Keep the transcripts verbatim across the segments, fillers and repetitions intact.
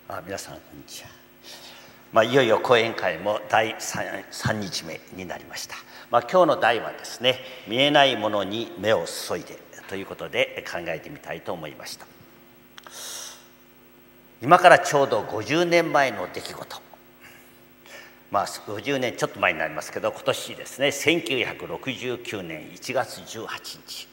あ、皆さんこんにちは。まあ、いよいよ講演会もだいさんにちめになりました。まあ、今日の題はですね、見えないものに目を注いでということで考えてみたいと思いました。今からちょうどごじゅうねんまえの出来事、まあごじゅうねんちょっと前になりますけど、今年ですね、せんきゅうひゃくろくじゅうきゅうねんいちがつじゅうはちにち、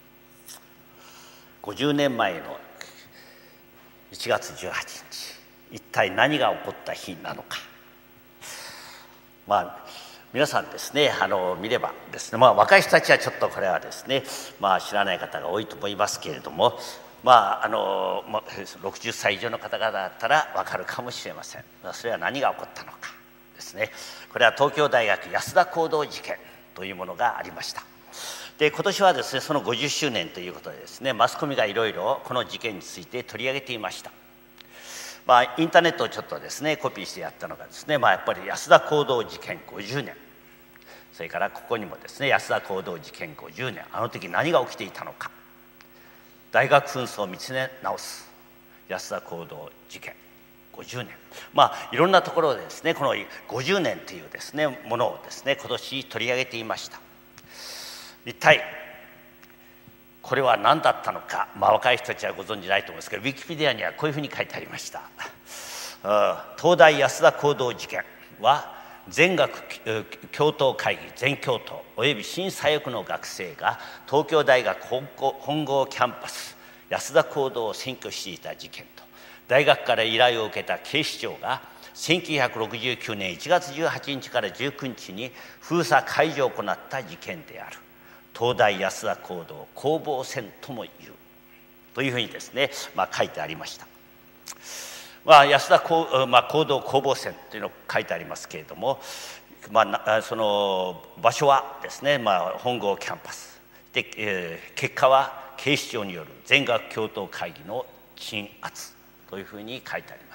ごじゅうねんまえのいちがつじゅうはちにち、一体何が起こった日なのか。まあ皆さんですね、あの見ればですね、まあ若い人たちはちょっとこれはですね、まあ知らない方が多いと思いますけれども、まああのろくじゅっさい以上の方々だったら分かるかもしれません。それは何が起こったのかですね。これは東京大学安田講堂事件というものがありました。で今年はですね、そのごじゅっしゅうねんということでですね、マスコミがいろいろこの事件について取り上げていました。まあ、インターネットをちょっとですねコピーしてやったのがですね、まあ、やっぱり安田講堂事件ごじゅうねん、それからここにもですね、安田講堂事件ごじゅうねん、あの時何が起きていたのか、大学紛争を見つめ直す安田講堂事件ごじゅうねん、まあいろんなところでですね、このごじゅうねんというですねものをですね今年取り上げていました。一体これは何だったのか、まあ、若い人たちはご存じないと思うんですけど、ウィキペディアにはこういうふうに書いてありました。東大安田講堂事件は全学共闘会議全共闘および新左翼の学生が東京大学本校、本郷キャンパス安田講堂を占拠していた事件と、大学から依頼を受けた警視庁がせんきゅうひゃくろくじゅうきゅうねんいちがつじゅうはちにちからじゅうくにちに封鎖解除を行った事件である。東大安田講堂攻防戦とも言うというふうにですね、まあ、書いてありました。まあ、安田講、まあ、講堂攻防戦というのを書いてありますけれども、まあ、その場所はですね、まあ、本郷キャンパスで、えー、結果は警視庁による全学共闘会議の鎮圧というふうに書いてあります。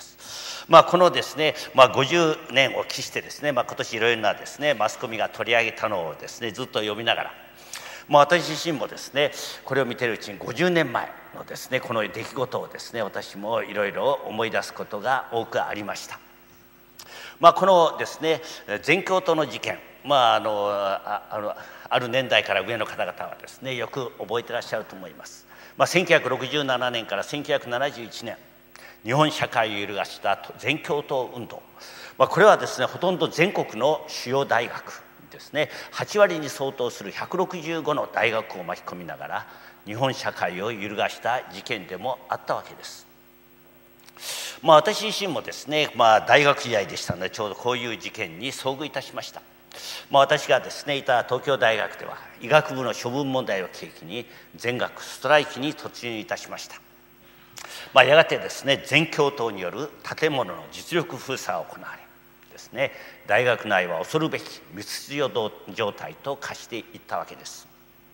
まあ、このですね、まあ、ごじゅうねんを期してですね、まあ、今年いろいろなですねマスコミが取り上げたのをですねずっと読みながら、まあ、私自身もですねこれを見ているうちにごじゅうねんまえのですねこの出来事をですね私もいろいろ思い出すことが多くありました。まあ、このですね全共闘の事件、まあ、あの あ, あ, のある年代から上の方々はですねよく覚えてらっしゃると思います。まあ、せんきゅうひゃくろくじゅうななねんからせんきゅうひゃくななじゅういちねん、日本社会を揺るがした全共闘運動、まあ、これはですねほとんど全国の主要大学ですね、はちわりに相当するひゃくろくじゅうごの大学を巻き込みながら日本社会を揺るがした事件でもあったわけです。まあ、私自身もですね、まあ、大学時代でしたのでちょうどこういう事件に遭遇いたしました。まあ、私がですねいた東京大学では医学部の処分問題を契機に全学ストライキに突入いたしました。まあ、やがてですね全共闘による建物の実力封鎖が行われですね、大学内は恐るべき密秩序状態と化していったわけです。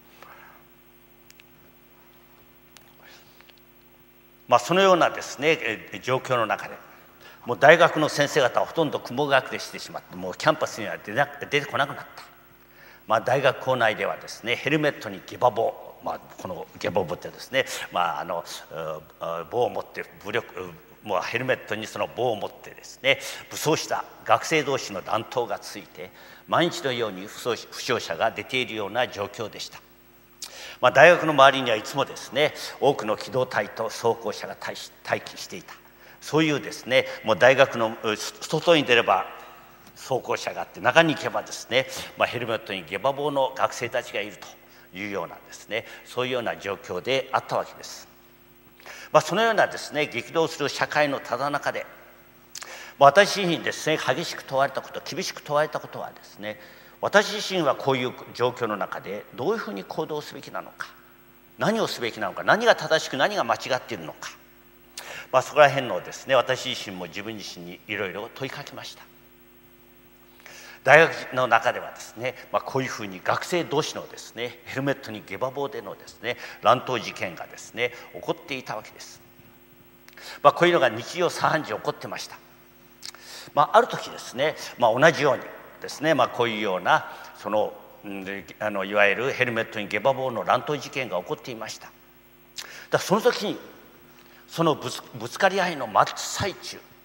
まあ、そのようなですね状況の中でもう大学の先生方はほとんど雲隠れしてしまって、もうキャンパスには出な出てこなくなった。まあ、大学構内ではですねヘルメットにゲバ棒、まあ、このゲバ棒ってですね、まあ、あの棒を持って武力もうヘルメットにその棒を持ってですね武装した学生同士の弾頭がついて毎日のように負傷者が出ているような状況でした。まあ、大学の周りにはいつもですね多くの機動隊と装甲車が待機していた。そういうですねもう大学の外に出れば装甲車があって、中に行けばですね、まあ、ヘルメットにゲバ棒の学生たちがいるというようなですねそういうような状況であったわけです。まあ、そのようなですね激動する社会のただ中で、まあ、私自身ですね激しく問われたこと、厳しく問われたことはですね、私自身はこういう状況の中でどういうふうに行動すべきなのか、何をすべきなのか、何が正しく何が間違っているのか、まあ、そこら辺のですね私自身も自分自身にいろいろ問いかけました。大学の中ではですね、まあ、こういうふうに学生同士のですねヘルメットにゲバ棒でのですね乱闘事件がですね起こっていたわけです。まあ、こういうのが日常茶飯事起こってました。まあ、ある時ですね、まあ、同じようにですね、まあ、こういうようなその、あのいわゆるヘルメットにゲバ棒の乱闘事件が起こっていました。だその時にそのぶつ、ぶつかり合いの真っ最中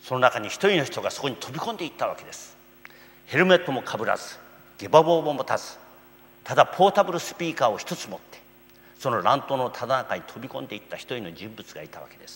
その中に一人の人がそこに飛び込んでいったわけです。ヘルメットもかぶらず、下馬棒も持たず、ただポータブルスピーカーを一つ持って、その乱闘のただ中に飛び込んでいった一人の人物がいたわけです。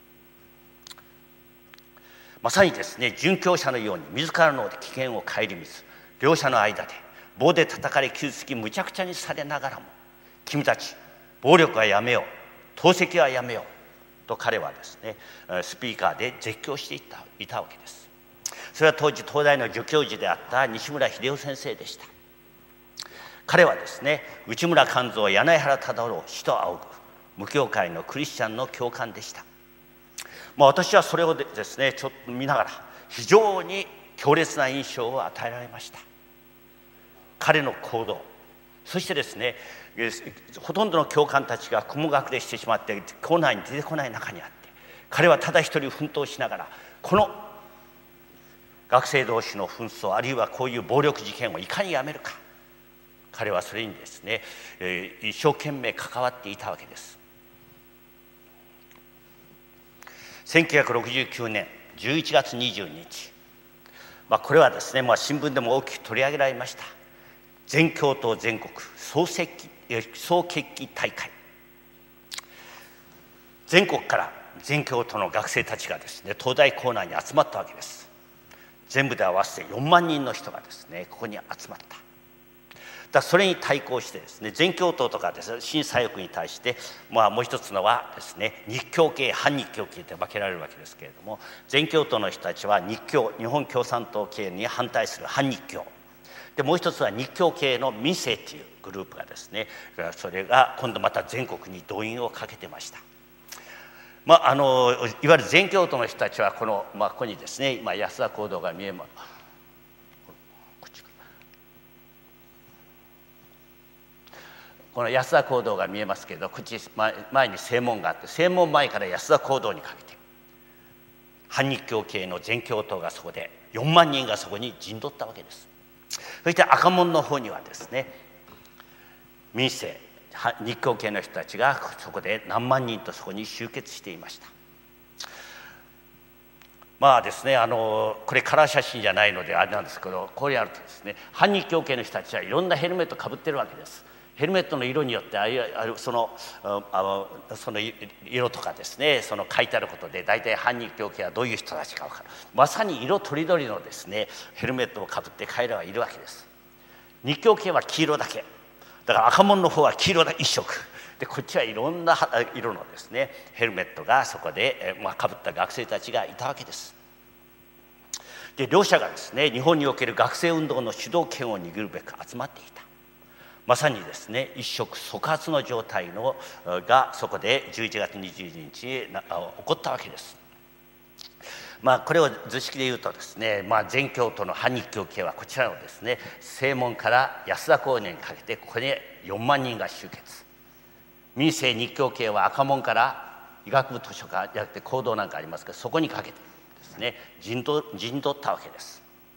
まさにですね、殉教者のように自らの危険を顧みず、両者の間で棒で叩かれ傷つきむちゃくちゃにされながらも、君たち暴力はやめよう、投石はやめようと彼はですね、スピーカーで絶叫していた、いたわけです。それは当時東大の助教授であった西村秀夫先生でした。彼はですね、内村勘三、柳原忠郎、死と仰ぐ無教会のクリスチャンの教官でした。まあ、私はそれをですねちょっと見ながら非常に強烈な印象を与えられました。彼の行動、そしてですね、ほとんどの教官たちが雲隠れしてしまって校内に出てこない中にあって、彼はただ一人奮闘しながら、この学生同士の紛争、あるいはこういう暴力事件をいかにやめるか、彼はそれにですね、えー、一生懸命関わっていたわけです。せんきゅうひゃくろくじゅうきゅうねんじゅういちがつにじゅうににち、まあ、これはですね、まあ、新聞でも大きく取り上げられました。全教頭全国総決起、総決起大会。全国から全教頭の学生たちがですね、東大構内に集まったわけです。全部で合わせてよんまんにんの人がですね、ここに集まった。だそれに対抗してですね、全教頭とかですね、新左翼に対して、まあ、もう一つのはですね、日教系、反日教系って分けられるわけですけれども、全教頭の人たちは日教、日本共産党系に反対する反日教で、もう一つは日教系の民政っていうグループがですね、それが今度また全国に動員をかけてました。まあ、あのいわゆる全教頭の人たちはこの、まあ、ここにですね、今安田講堂が見えます。この安田講堂が見えますけれど、こっち前に正門があって、正門前から安田講堂にかけて反日教系の全教頭がそこでよんまんにんがそこに陣取ったわけです。そして赤門の方にはですね、民政日教系の人たちがそこで何万人とそこに集結していました。まあですね、あのこれカラー写真じゃないのであれなんですけど、こうやるとですね、反日教系の人たちはいろんなヘルメットかぶってるわけです。ヘルメットの色によってあるそのあのその色とかですね、その書いてあることで大体反日教系はどういう人たちか分かる。まさに色とりどりのですねヘルメットをかぶって彼らはいるわけです。日教系は黄色だけだから、赤門の方は黄色だ一色で、こっちはいろんな色のですねヘルメットがそこで、まあ、かぶった学生たちがいたわけです。で両者がですね、日本における学生運動の主導権を握るべく集まっていた。まさにですね、一触即発の状態のがそこでじゅういちがつにじゅうににち起こったわけです。まあ、これを図式で言うとですね、まあ、全教頭の反日教系はこちらのですね、正門から安田講堂にかけて、ここによんまんにんが集結。民政日教系は赤門から医学部図書館じゃなくて講堂なんかありますけど、そこにかけてですね陣取ったわけです。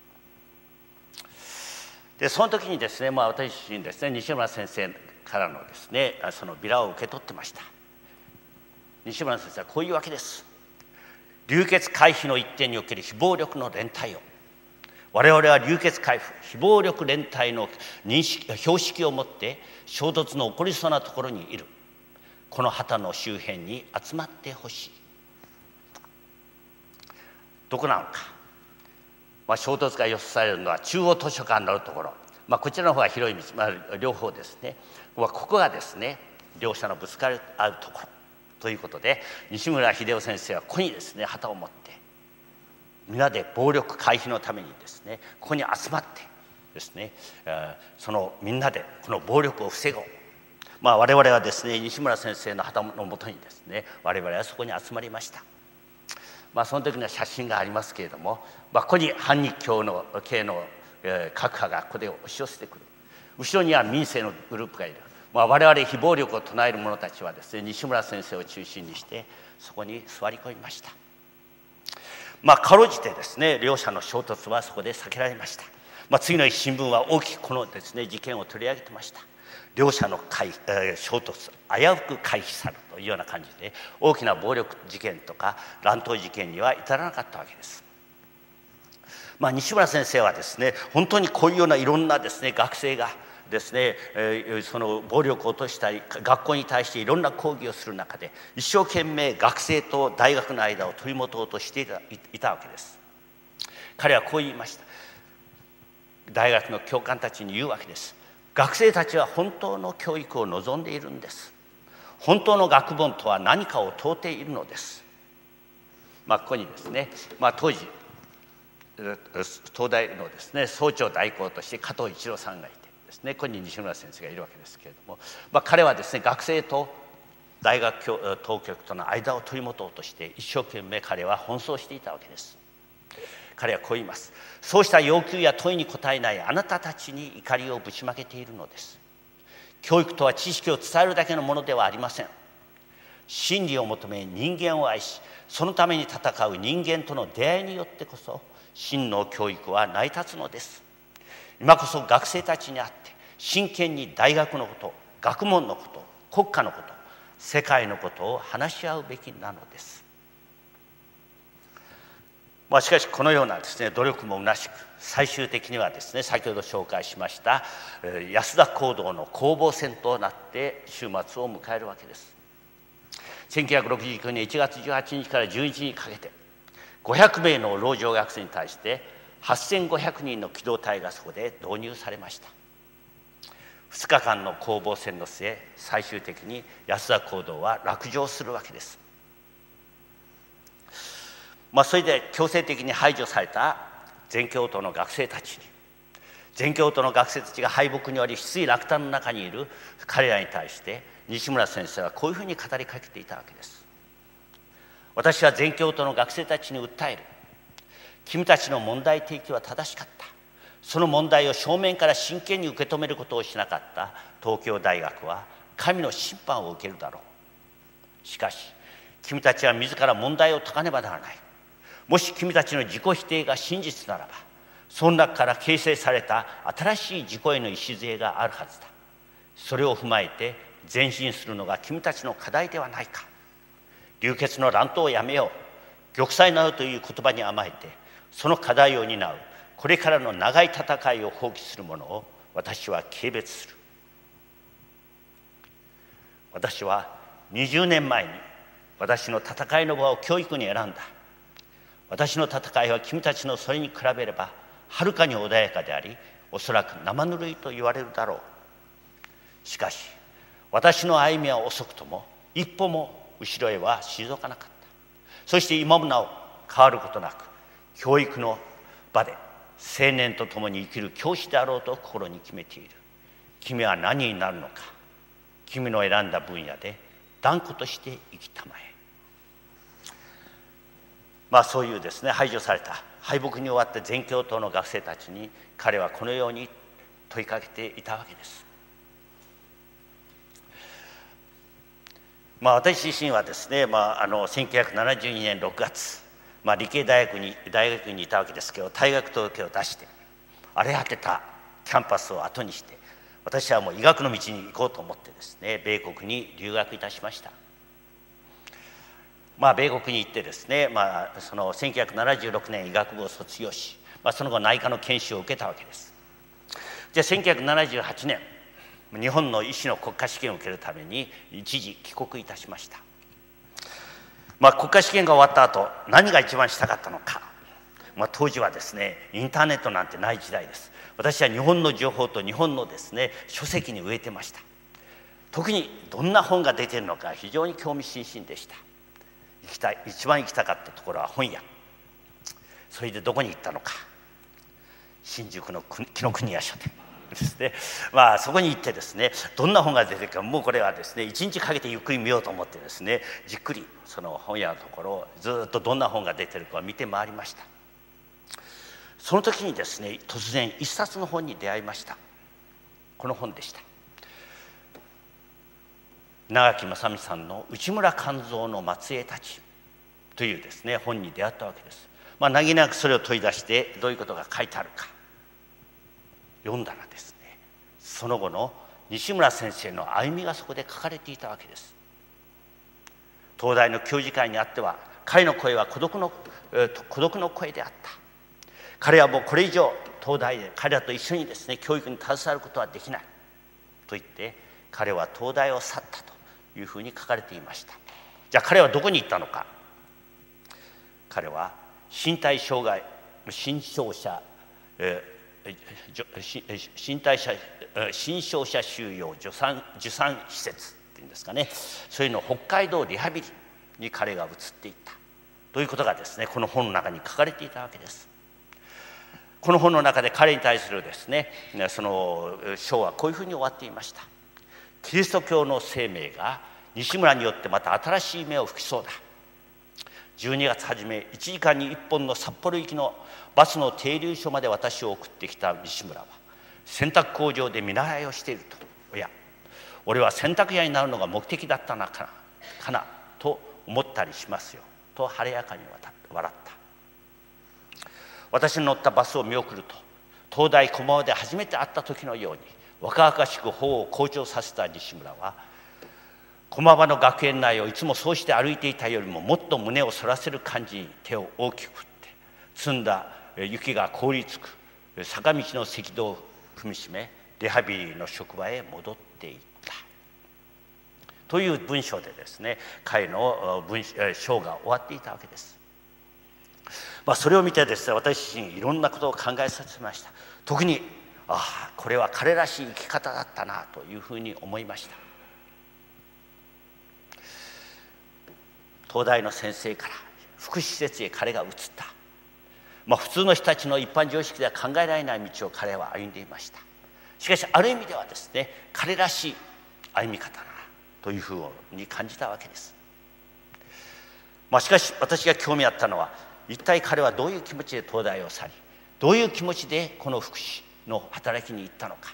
でその時にですね、まあ、私自身ですね、西村先生からのですねそのビラを受け取ってました。西村先生はこういうわけです。流血回避の一点における非暴力の連帯を、我々は流血回避非暴力連帯の認識標識を持って衝突の起こりそうなところにいるこの旗の周辺に集まってほしい。どこなのか、まあ、衝突が予想されるのは中央図書館のあるところ、まあ、こちらの方が広い道、まあ、両方ですね、ここがですね両者のぶつかるあるところということで、西村秀夫先生はここにですね旗を持って皆で暴力回避のためにですねここに集まってですね、そのみんなでこの暴力を防ごう。まあ、我々はですね西村先生の旗のもとにですね我々はそこに集まりました。まあ、その時の写真がありますけれども、まあ、ここに反日教の系の、えー、各派がここで押し寄せてくる。後ろには民政のグループがいる。まあ、我々非暴力を唱える者たちはですね西村先生を中心にしてそこに座り込みました。まあ、かろうじてですね両者の衝突はそこで避けられました。まあ、次の日新聞は大きくこのですね事件を取り上げてました。 両者の回、えー、衝突危うく回避されるというような感じで、大きな暴力事件とか乱闘事件には至らなかったわけです。まあ、西村先生はですね、本当にこういうようないろんなですね学生がですね、えー、その暴力を落としたり学校に対していろんな抗議をする中で、一生懸命学生と大学の間を取り持とうとしていた、いたわけです。彼はこう言いました。大学の教官たちに言うわけです。学生たちは本当の教育を望んでいるんです。本当の学問とは何かを問うているのです。まあ、ここにですね、まあ、当時東大のですね総長代行として加藤一郎さんがいてですね、ここに西村先生がいるわけですけれども、まあ、彼はですね学生と大学当局との間を取り持とうとして一生懸命彼は奔走していたわけです。彼はこう言います。そうした要求や問いに答えないあなたたちに怒りをぶちまけているのです。教育とは知識を伝えるだけのものではありません。真理を求め人間を愛し、そのために戦う人間との出会いによってこそ真の教育は成り立つのです。今こそ学生たちに会って真剣に大学のこと、学問のこと、国家のこと、世界のことを話し合うべきなのです。まあ、しかしこのようなですね努力も虚しく、最終的にはですね先ほど紹介しました安田講堂の攻防戦となって終末を迎えるわけです。せんきゅうひゃくろくじゅうきゅうねんいちがつじゅうはちにちからじゅうににちにかけてごひゃくめいの老女学生に対してはっせんごひゃくにんの機動隊がそこで導入されました。ふつかかんの攻防戦の末、最終的に安田講堂は落城するわけです。まあ、それで強制的に排除された全共闘の学生たちに、全共闘の学生たちが敗北により失意落胆の中にいる彼らに対して西村先生はこういうふうに語りかけていたわけです。私は全共闘の学生たちに訴える。君たちの問題提起は正しかった。その問題を正面から真剣に受け止めることをしなかった東京大学は神の審判を受けるだろう。しかし君たちは自ら問題を解かねばならない。もし君たちの自己否定が真実ならば、その中から形成された新しい自己への礎があるはずだ。それを踏まえて前進するのが君たちの課題ではないか。流血の乱闘をやめよう。玉砕などという言葉に甘えて、その課題を担うこれからの長い戦いを放棄する者を私は軽蔑する。私はにじゅうねんまえに私の戦いの場を教育に選んだ。私の戦いは君たちのそれに比べればはるかに穏やかであり、おそらく生ぬるいと言われるだろう。しかし私の歩みは遅くとも一歩も後ろへは退かなかった。そして今もなお変わることなく、教育の場で青年と共に生きる教師であろうと心に決めている。君は何になるのか。君の選んだ分野で断固として生きたまえ。まあ、そういうですね排除された敗北に終わって全共闘の学生たちに彼はこのように問いかけていたわけです。まあ、私自身はですね、まあ、あのせんきゅうひゃくななじゅうにねんろくがつ、まあ、理系大学に大学にいたわけですけど、退学届を出して荒れ果てたキャンパスを後にして、私はもう医学の道に行こうと思ってですね米国に留学いたしました。まあ、米国に行ってですね、まあ、そのせんきゅうひゃくななじゅうろくねん医学部を卒業し、まあ、その後内科の研修を受けたわけです。じゃあせんきゅうひゃくななじゅうはちねん、日本の医師の国家試験を受けるために一時帰国いたしました。まあ、国家試験が終わった後何が一番したかったのか、まあ、当時はですねインターネットなんてない時代です。私は日本の情報と日本のですね書籍に飢えてました。特にどんな本が出ているのか非常に興味津々でした。行きたい一番行きたかったところは本屋。それでどこに行ったのか、新宿の紀ノ国屋書店ですね。まあそこに行ってですねどんな本が出てるか、もうこれはですね一日かけてゆっくり見ようと思ってですねじっくりその本屋のところをずっとどんな本が出てるかを見て回りました。その時にですね突然一冊の本に出会いました。この本でした。長木正美さんの内村勘三の末裔たちというですね本に出会ったわけです。まあ何気なくそれを問い出してどういうことが書いてあるか読んだらですね、その後の西村先生の歩みがそこで書かれていたわけです。東大の教授会にあっては彼の声は孤独の、えー、孤独の声であった。彼はもうこれ以上東大で彼らと一緒にですね教育に携わることはできないと言って彼は東大を去ったというふうに書かれていました。じゃあ彼はどこに行ったのか。彼は身体障害身障者、えー、身体者身障者収容受産受産施設っていうんですかね、そういうの北海道リハビリに彼が移っていったということがですねこの本の中に書かれていたわけです。この本の中で彼に対するですねその章はこういうふうに終わっていました。キリスト教の生命が西村によってまた新しい芽を吹きそうだ。じゅうにがつ初めいちじかんにいっぽんの札幌行きのバスの停留所まで私を送ってきた西村は洗濯工場で見習いをしていると。おや俺は洗濯屋になるのが目的だったのかな、かなと思ったりしますよと晴れやかに笑った。私の乗ったバスを見送ると東大駒場で初めて会った時のように若々しく頬を好調させた西村は駒場の学園内をいつもそうして歩いていたよりももっと胸を反らせる感じに手を大きく振って積んだ雪が凍りつく坂道の赤道を踏みしめリハビリの職場へ戻っていったという文章でですね彼の文章が終わっていたわけです。まあ、それを見てですね私自身いろんなことを考えさせました。特にああこれは彼らしい生き方だったなというふうに思いました。東大の先生から福祉施設へ彼が移った、まあ、普通の人たちの一般常識では考えられない道を彼は歩んでいました。しかしある意味ではですね彼らしい歩み方だなというふうに感じたわけです。まあ、しかし私が興味あったのは一体彼はどういう気持ちで東大を去りどういう気持ちでこの福祉の働きに行ったのか、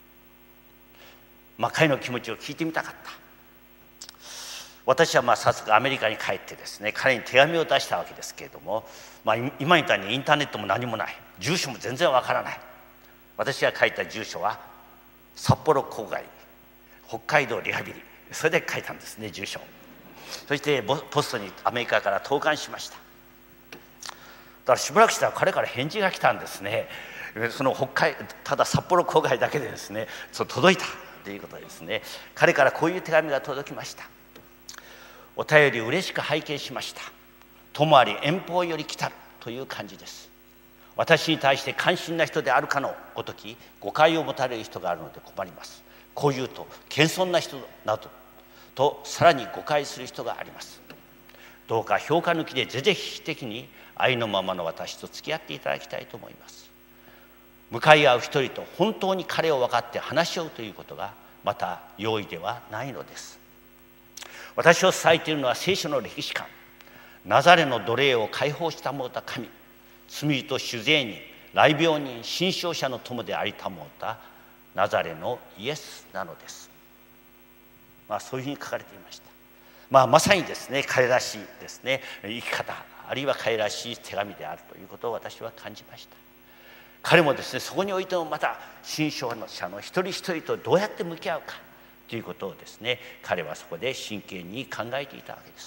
まあ、彼の気持ちを聞いてみたかった。私はまあ早速アメリカに帰ってですね彼に手紙を出したわけですけれども、まあ、今みたいにインターネットも何もない、住所も全然わからない。私が書いた住所は札幌郊外北海道リハビリ、それで書いたんですね住所。そしてポストにアメリカから投函しました。だからしばらくしたら彼から返事が来たんですね。その北海ただ札幌郊外だけでですねそう届いたということですね。彼からこういう手紙が届きました。お便り嬉しく拝見しました。友あり遠方より来たるという感じです。私に対して関心な人であるかのごとき誤解を持たれる人があるので困ります。こう言うと謙遜な人などとさらに誤解する人があります。どうか評価抜きで是々非々的に愛のままの私と付き合っていただきたいと思います。向かい合う一人と本当に彼を分かって話し合うということがまた容易ではないのです。私を支えているのは聖書の歴史観、ナザレの奴隷を解放したもうた神、罪人酒税人、癩病人、新生者の友でありたもうたナザレのイエスなのです。まあ、そういうふうに書かれていました。まあ、まさにですね彼らしいですね生き方、あるいは彼らしい手紙であるということを私は感じました。彼もですねそこにおいてもまた新生者の一人一人とどうやって向き合うかということをですね彼はそこで真剣に考えていたわけです。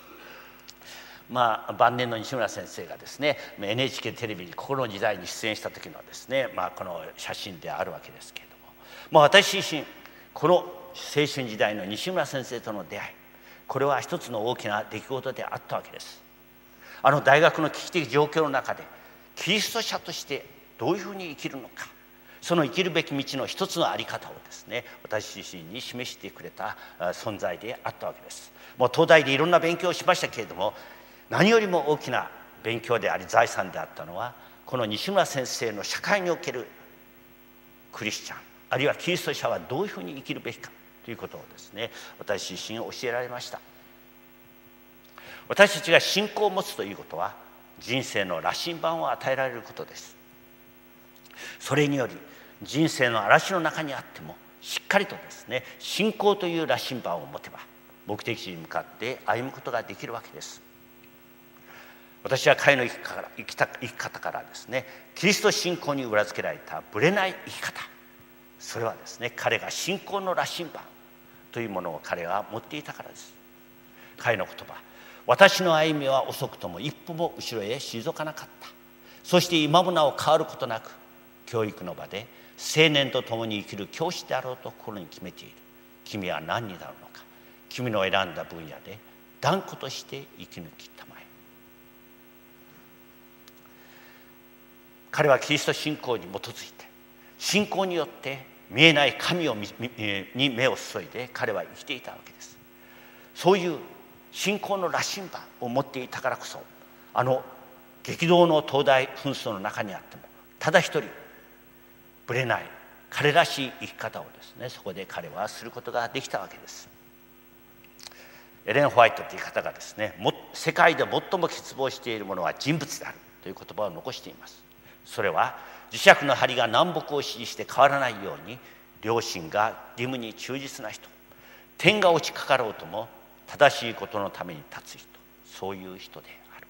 まあ、晩年の西村先生がですね エヌエイチケー テレビに心の時代に出演した時のですね、まあ、この写真であるわけですけれども、まあ、私自身この青春時代の西村先生との出会い、これは一つの大きな出来事であったわけです。あの大学の危機的状況の中でキリスト者としてどういうふうに生きるのか、その生きるべき道の一つの在り方をですね私自身に示してくれた存在であったわけです。もう東大でいろんな勉強をしましたけれども、何よりも大きな勉強であり財産であったのはこの西村先生の社会におけるクリスチャン、あるいはキリスト者はどういうふうに生きるべきかということをですね私自身教えられました。私たちが信仰を持つということは人生の羅針盤を与えられることです。それにより人生の嵐の中にあってもしっかりとですね信仰という羅針盤を持てば目的地に向かって歩むことができるわけです。私は彼の生き方から生きた生き方からですねキリスト信仰に裏付けられたぶれない生き方、 それはですね、彼が信仰の羅針盤というものを彼は持っていたからです。彼の言葉、私の歩みは遅くとも一歩も後ろへ退かなかった。そして今もなお変わることなく、教育の場で青年と共に生きる教師であろうと心に決めている。君は何になるのか。君の選んだ分野で断固として生き抜きたまえ。彼はキリスト信仰に基づいて、信仰によって見えない神をに目を注いで彼は生きていたわけです。そういう信仰の羅針盤を持っていたからこそ、あの激動の東大紛争の中にあってもただ一人ぶれない彼らしい生き方をですね、そこで彼はすることができたわけです。エレン・ホワイトという方がですね、世界で最も欠乏しているものは人物であるという言葉を残しています。それは磁石の針が南北を支持して変わらないように、良心が義務に忠実な人、天が落ちかかろうとも正しいことのために立つ人、そういう人である。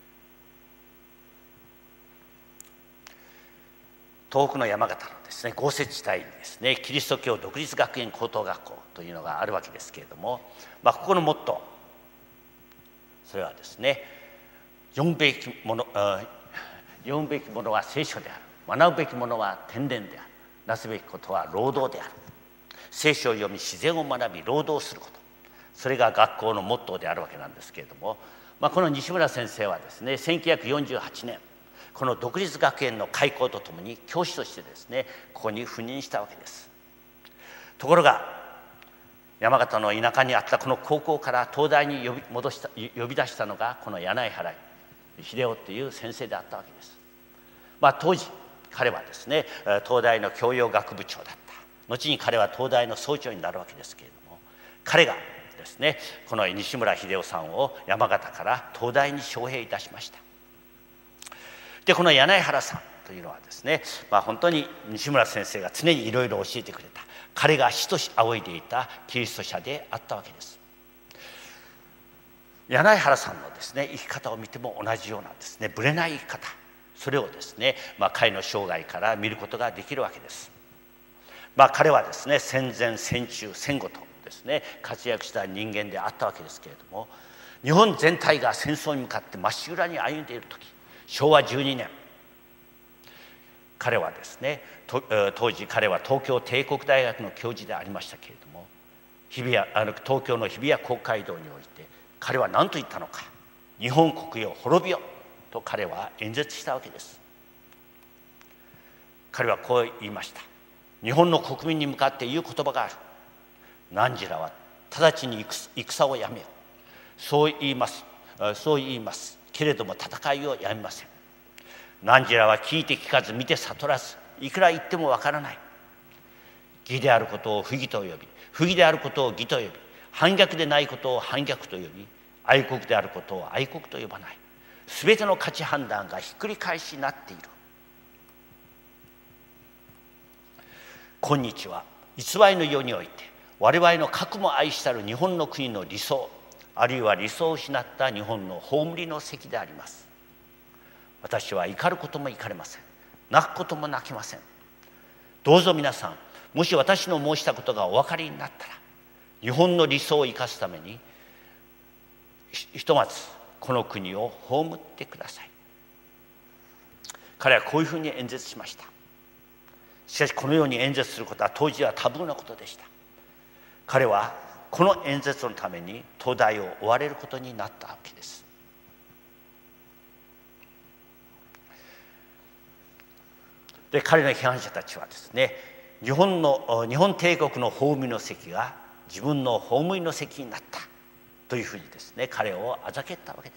東北の山形のですね、豪雪地帯にですね、キリスト教独立学園高等学校というのがあるわけですけれども、まあ、ここのモットー、それはですね、読むべきもの、読むべきものは聖書である。学ぶべきものは天然である。なすべきことは労働である。聖書を読み、自然を学び、労働すること。それが学校のモットーであるわけなんですけれども、まあ、この西村先生はですね、せんきゅうひゃくよんじゅうはちねん、この独立学園の開校とともに教師としてですね、ここに赴任したわけです。ところが山形の田舎にあったこの高校から東大に呼び戻した呼び出したのがこの柳井原秀夫という先生であったわけです。まあ、当時彼はですね、東大の教養学部長だった。後に彼は東大の総長になるわけですけれども、彼がですね、この西村秀夫さんを山形から東大に招聘いたしました。でこの柳井原さんというのはですね、まあ、本当に西村先生が常にいろいろ教えてくれた、彼が師とし仰いでいたキリスト者であったわけです。柳井原さんのですね、生き方を見ても同じようなですね、ぶれない生き方、それをですね、まあ、彼の生涯から見ることができるわけです。まあ、彼はですね、戦前戦中戦後とですね、活躍した人間であったわけですけれども、日本全体が戦争に向かってまっしぐらに歩んでいる時、しょうわじゅうにねん、彼はですね、当時彼は東京帝国大学の教授でありましたけれども、日比谷あの東京の日比谷公会堂において彼は何と言ったのか。日本国よ滅びよと彼は演説したわけです。彼はこう言いました。日本の国民に向かって言う言葉がある。汝らは直ちに戦をやめよ。そう言いますそう言いますけれども戦いをやめません。汝らは聞いて聞かず見て悟らず、いくら言ってもわからない。義であることを不義と呼び、不義であることを義と呼び、反逆でないことを反逆と呼び、愛国であることを愛国と呼ばない。すべての価値判断がひっくり返しになっている。今日は偽りの世において我々の核も愛したる日本の国の理想、あるいは理想を失った日本の葬りの席であります。私は怒ることも怒れません。泣くことも泣きません。どうぞ皆さん、もし私の申したことがお分かりになったら、日本の理想を生かすためにひとまずこの国を葬ってください。彼はこういうふうに演説しました。しかしこのように演説することは当時はタブーなことでした。彼はこの演説のために東大を追われることになったわけです。で彼の批判者たちはですね、日本の日本帝国の葬りの席が自分の葬りの席になったというふうにですね、彼をあざけったわけです。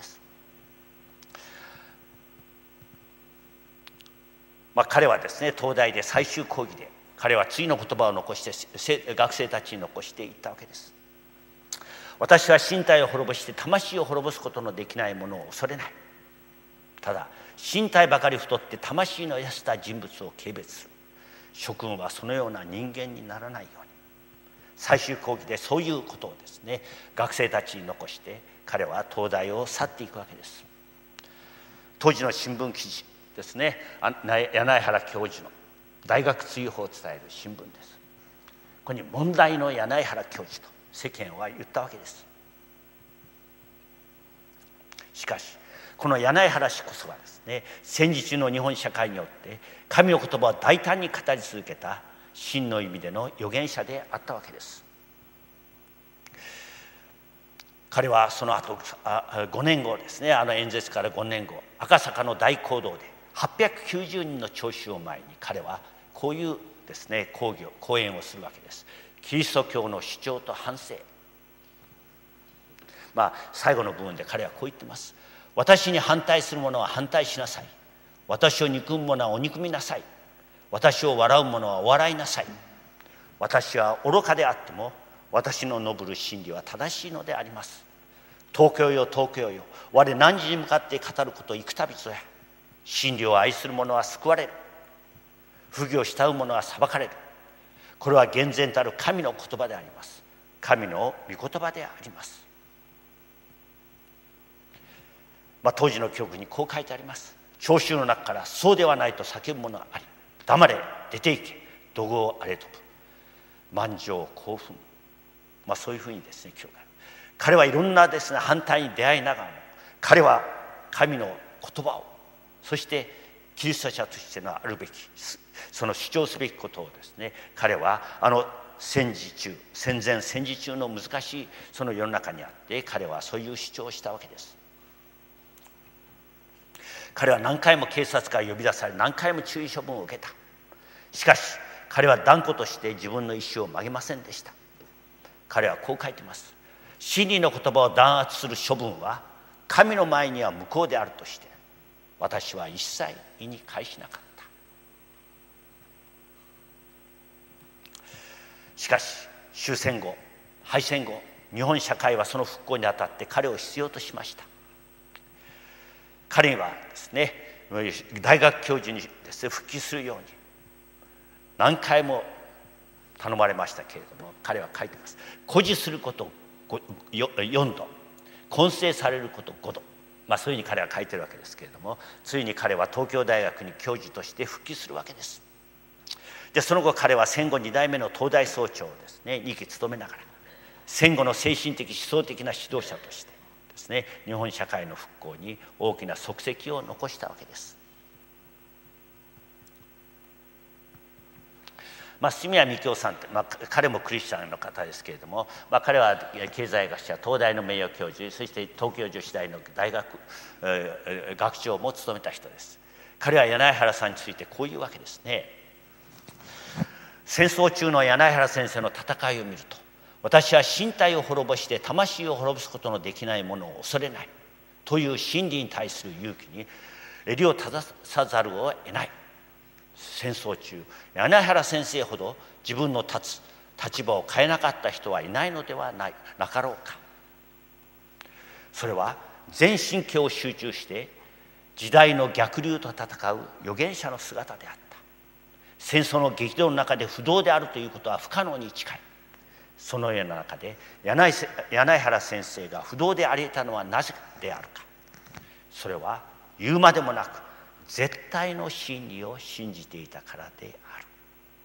まあ、彼はですね、東大で最終講義で彼は次の言葉を残して学生たちに残していったわけです。私は身体を滅ぼして魂を滅ぼすことのできないものを恐れない。ただ身体ばかり太って魂の痩せた人物を軽蔑する。諸君はそのような人間にならないように。最終講義でそういうことをですね、学生たちに残して彼は東大を去っていくわけです。当時の新聞記事ですね、柳井原教授の大学追放を伝える新聞です。 ここに問題の柳原教授と世間は言ったわけです。しかしこの柳原氏こそはですね、戦時中の日本社会によって神の言葉を大胆に語り続けた真の意味での預言者であったわけです。彼はその後ごねんごですね、あの演説からごねんご、赤坂の大講堂ではっぴゃくきゅうじゅうにんの聴衆を前に彼はこういうですね講義を講演をするわけです。キリスト教の主張と反省。まあ最後の部分で彼はこう言ってます。私に反対する者は反対しなさい。私を憎む者はお憎みなさい。私を笑う者はお笑いなさい。私は愚かであっても私の述ぶる真理は正しいのであります。東京よ東京よ、我何時に向かって語ること幾たびぞや。真理を愛する者は救われる。不義を慕う者は裁かれる。これは厳然たる神の言葉であります。神の御言葉であります。まあ、当時の教訓にこう書いてあります。聴衆の中からそうではないと叫ぶ者はあり、黙れ、出て行け、怒号あれとぶ、満場興奮。まあ、そういうふうにですね、教会彼はいろんなですね反対に出会いながらも、彼は神の言葉を、そしてキリスト者としてのあるべきその主張すべきことをですね、彼はあの戦時中戦前戦時中の難しいその世の中にあって彼はそういう主張をしたわけです。彼は何回も警察から呼び出され、何回も注意処分を受けた。しかし彼は断固として自分の意思を曲げませんでした。彼はこう書いています。真理の言葉を弾圧する処分は神の前には無効であるとして、私は一切意に介しなかった。しかし終戦後、敗戦後、日本社会はその復興にあたって彼を必要としました。彼にはですね、大学教授にですね復帰するように何回も頼まれましたけれども、彼は書いています。誇示することよんど、混成されることごど、まあそういうふうに彼は書いてるわけですけれども、ついに彼は東京大学に教授として復帰するわけです。でその後彼は戦後に代目の東大総長をですねにき務めながら、戦後の精神的思想的な指導者としてですね、日本社会の復興に大きな足跡を残したわけです。まあ、住谷幹雄さんって、まあ、彼もクリスチャンの方ですけれども、まあ、彼は経済学者、東大の名誉教授、そして東京女子大の大学、えー、学長も務めた人です。彼は柳原さんについてこういうわけですね。戦争中の柳原先生の戦いを見ると、私は身体を滅ぼして魂を滅ぼすことのできないものを恐れないという真理に対する勇気に襟を正さざるを得ない。戦争中、柳原先生ほど自分の立つ立場を変えなかった人はいないのではないなかろうか。それは全神経を集中して時代の逆流と戦う預言者の姿であった。戦争の激動の中で不動であるということは不可能に近い。そのような中で柳原先生が不動であり得たのはなぜであるか。それは言うまでもなく絶対の真理を信じていたからである。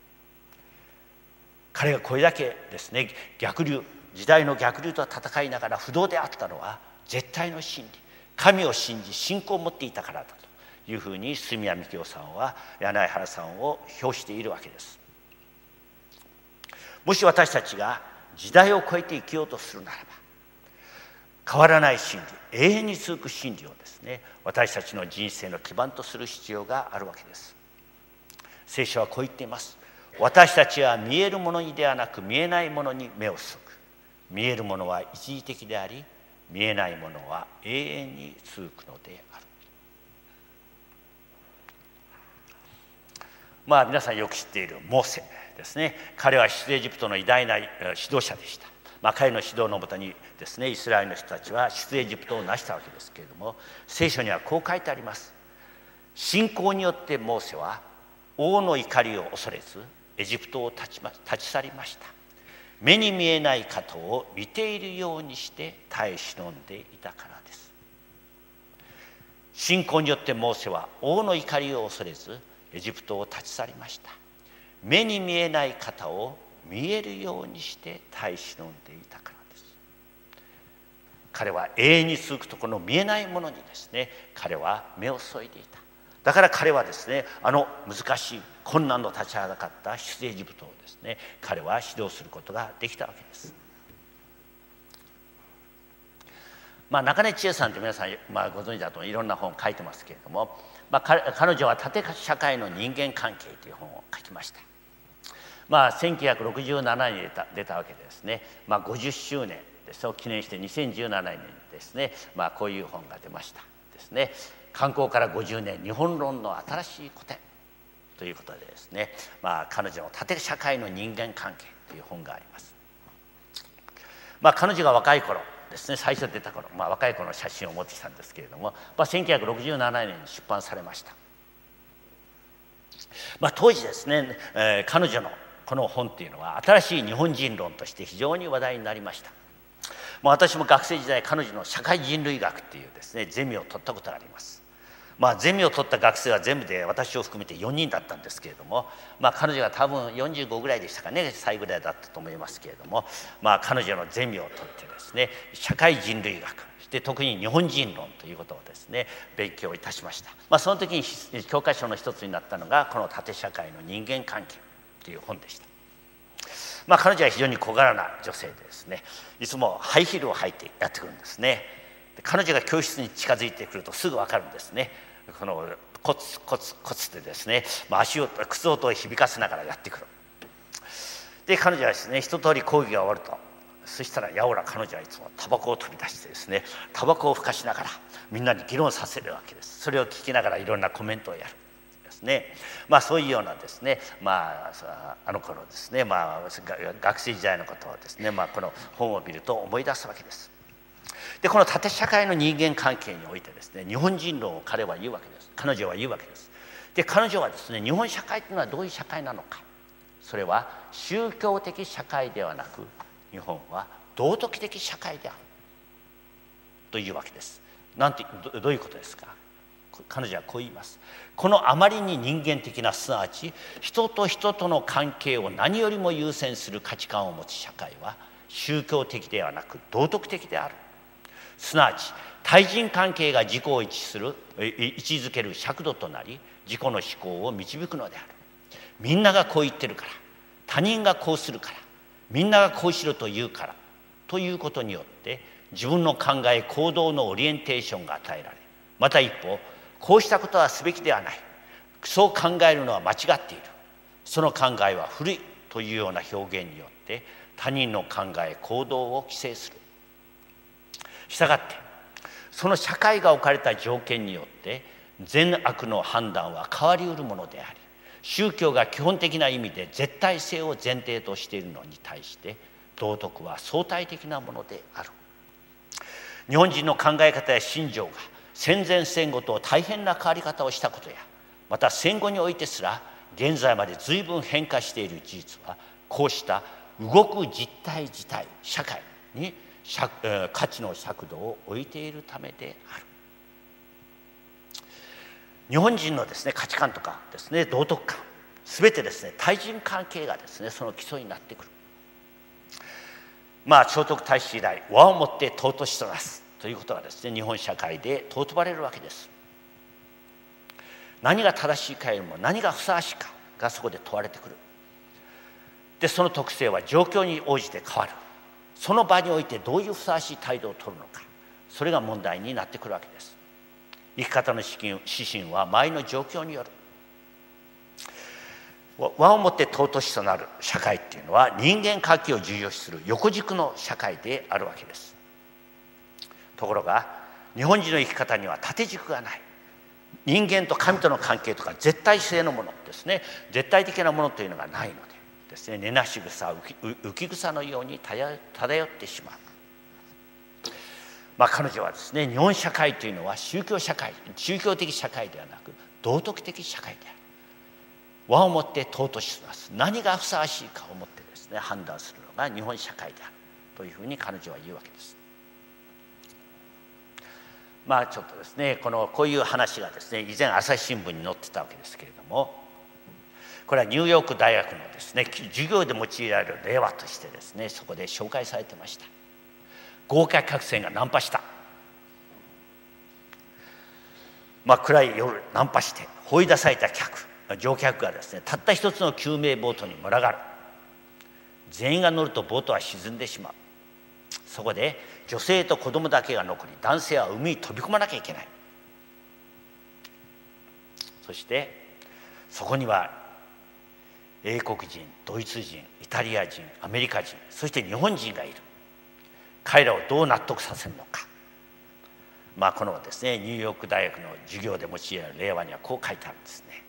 彼がこれだけですね逆流、時代の逆流と戦いながら不動であったのは絶対の真理、神を信じ信仰を持っていたからだというふうに住谷幹雄さんは柳原さんを評しているわけです。もし私たちが時代を超えて生きようとするならば、変わらない真理、永遠に続く真理をですね、私たちの人生の基盤とする必要があるわけです。聖書はこう言っています。私たちは見えるものにではなく見えないものに目を注ぐ。見えるものは一時的であり、見えないものは永遠に続くのである。まあ皆さんよく知っているモーセですね。彼は出エジプトの偉大な指導者でした。まあ、彼の指導のもとにですね、イスラエルの人たちは出エジプトを成したわけですけれども、聖書にはこう書いてあります。信仰によってモーセは王の怒りを恐れずエジプトを立ち、ま、立ち去りました。目に見えない方を見ているようにして耐え忍んでいたからです。信仰によってモーセは王の怒りを恐れずエジプトを立ち去りました。目に見えない方を見えるようにして耐え忍んでいたからです。彼は永遠に続くところの見えないものにですね、彼は目を注いでいた。だから彼はですね、あの難しい困難の立ちはだかった出エジプトをですね、彼は指導することができたわけです。まあ、中根千恵さんって皆さん、まあ、ご存知だといろんな本を書いてますけれども、まあ、彼女は縦社会の人間関係という本を書きました。まあ、せんきゅうひゃくろくじゅうななねんに出た、出たわけでですね、まあ、ごじゅっしゅうねんですを記念してにせんじゅうななねんにですね、まあ、こういう本が出ましたですね。刊行からごじゅうねん日本論の新しい古典ということでですね、まあ、彼女の縦社会の人間関係という本があります。まあ、彼女が若い頃ですね、最初出た頃、まあ、若い頃の写真を持ってきたんですけれども、まあ、せんきゅうひゃくろくじゅうななねんに出版されました。まあ、当時ですね、えー、彼女のこの本っていうのは新しい日本人論として非常に話題になりました。まあ、私も学生時代彼女の社会人類学っていうですねゼミを取ったことがあります。まあ、ゼミを取った学生は全部で私を含めてよにんだったんですけれども、まあ、彼女が多分よんじゅうごぐらいでしたかね、最ぐらいだったと思いますけれども、まあ、彼女のゼミを取ってですね、社会人類学、そして特に日本人論ということをですね勉強いたしました。まあ、その時に教科書の一つになったのがこの縦社会の人間関係という本でした。まあ、彼女は非常に小柄な女性でですね、いつもハイヒールを履いてやってくるんですね。で彼女が教室に近づいてくるとすぐ分かるんですね。このコツコツコツでですね、まあ、足を靴音を響かせながらやってくる。で彼女はですね一通り講義が終わると、そしたらやおら彼女はいつもタバコを取り出してですね、タバコをふかしながらみんなに議論させるわけです。それを聞きながらいろんなコメントをやるですね。まあ、そういうようなですね、まあ、あの頃ですね、まあ、学生時代のことをですね、まあ、この本を見ると思い出すわけです。でこの縦社会の人間関係においてですね、日本人論を彼は言うわけです。彼女は言うわけです。で彼女はですね、日本社会というのはどういう社会なのか、それは宗教的社会ではなく日本は道徳的社会であるというわけです。なんて ど, どういうことですか。彼女はこう言います。このあまりに人間的な、すなわち人と人との関係を何よりも優先する価値観を持つ社会は宗教的ではなく道徳的である。すなわち対人関係が自己を位置する位置づける尺度となり自己の思考を導くのである。みんながこう言ってるから、他人がこうするから、みんながこうしろと言うからということによって自分の考え行動のオリエンテーションが与えられ、また一方こうしたことはすべきではない、そう考えるのは間違っている、その考えは古いというような表現によって他人の考え行動を規制する。したがってその社会が置かれた条件によって善悪の判断は変わりうるものであり、宗教が基本的な意味で絶対性を前提としているのに対して道徳は相対的なものである。日本人の考え方や信条が戦前戦後と大変な変わり方をしたことや、また戦後においてすら現在まで随分変化している事実は、こうした動く実体自体社会に価値の尺度を置いているためである。日本人のですね価値観とかですね道徳観、すべてですね対人関係がですねその基礎になってくる。まあ聖徳太子以来和をもって尊しとなすということがですね日本社会で尊ばれるわけです。何が正しいかよりも何がふさわしいかがそこで問われてくる。でその特性は状況に応じて変わる。その場においてどういうふさわしい態度を取るのか、それが問題になってくるわけです。生き方の指針は周りの状況による。和をもって尊しとなる社会っていうのは人間関係を重要視する横軸の社会であるわけです。ところが日本人の生き方には縦軸がない。人間と神との関係とか絶対性のものですね、絶対的なものというのがないのでですね、根なし草浮き草のように漂ってしまう。まあ、彼女はですね、日本社会というのは宗教社会、宗教的社会ではなく道徳的社会である。和をもって尊しとなす、何がふさわしいかをもってですね判断するのが日本社会であるというふうに彼女は言うわけです。まあちょっとですねこのこういう話がですね以前朝日新聞に載ってたわけですけれども、 これはニューヨーク大学のですね授業で用いられる例話としてですねそこで紹介されてました。豪華客船が難破した。まあ暗い夜難破して放り出された客乗客がですねたった一つの救命ボートに群がる。全員が乗るとボートは沈んでしまう。そこで女性と子供だけが残り男性は海に飛び込まなきゃいけない。そしてそこには英国人、ドイツ人、イタリア人、アメリカ人、そして日本人がいる。彼らをどう納得させるのか。まあこのですねニューヨーク大学の授業で用いられる例話にはこう書いてあるんですね。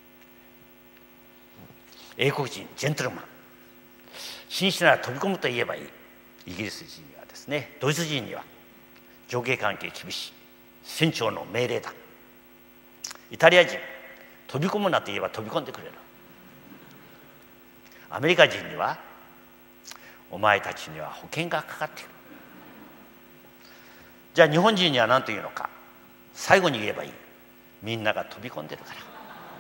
英国人ジェントルマン、紳士なら飛び込むと言えばいい。イギリス人にはですね、ドイツ人には上下関係厳しい、船長の命令だ。イタリア人、飛び込むなと言えば飛び込んでくれる。アメリカ人にはお前たちには保険がかかっている。じゃあ日本人には何と言うのか。最後に言えばいい。みんなが飛び込んでるから。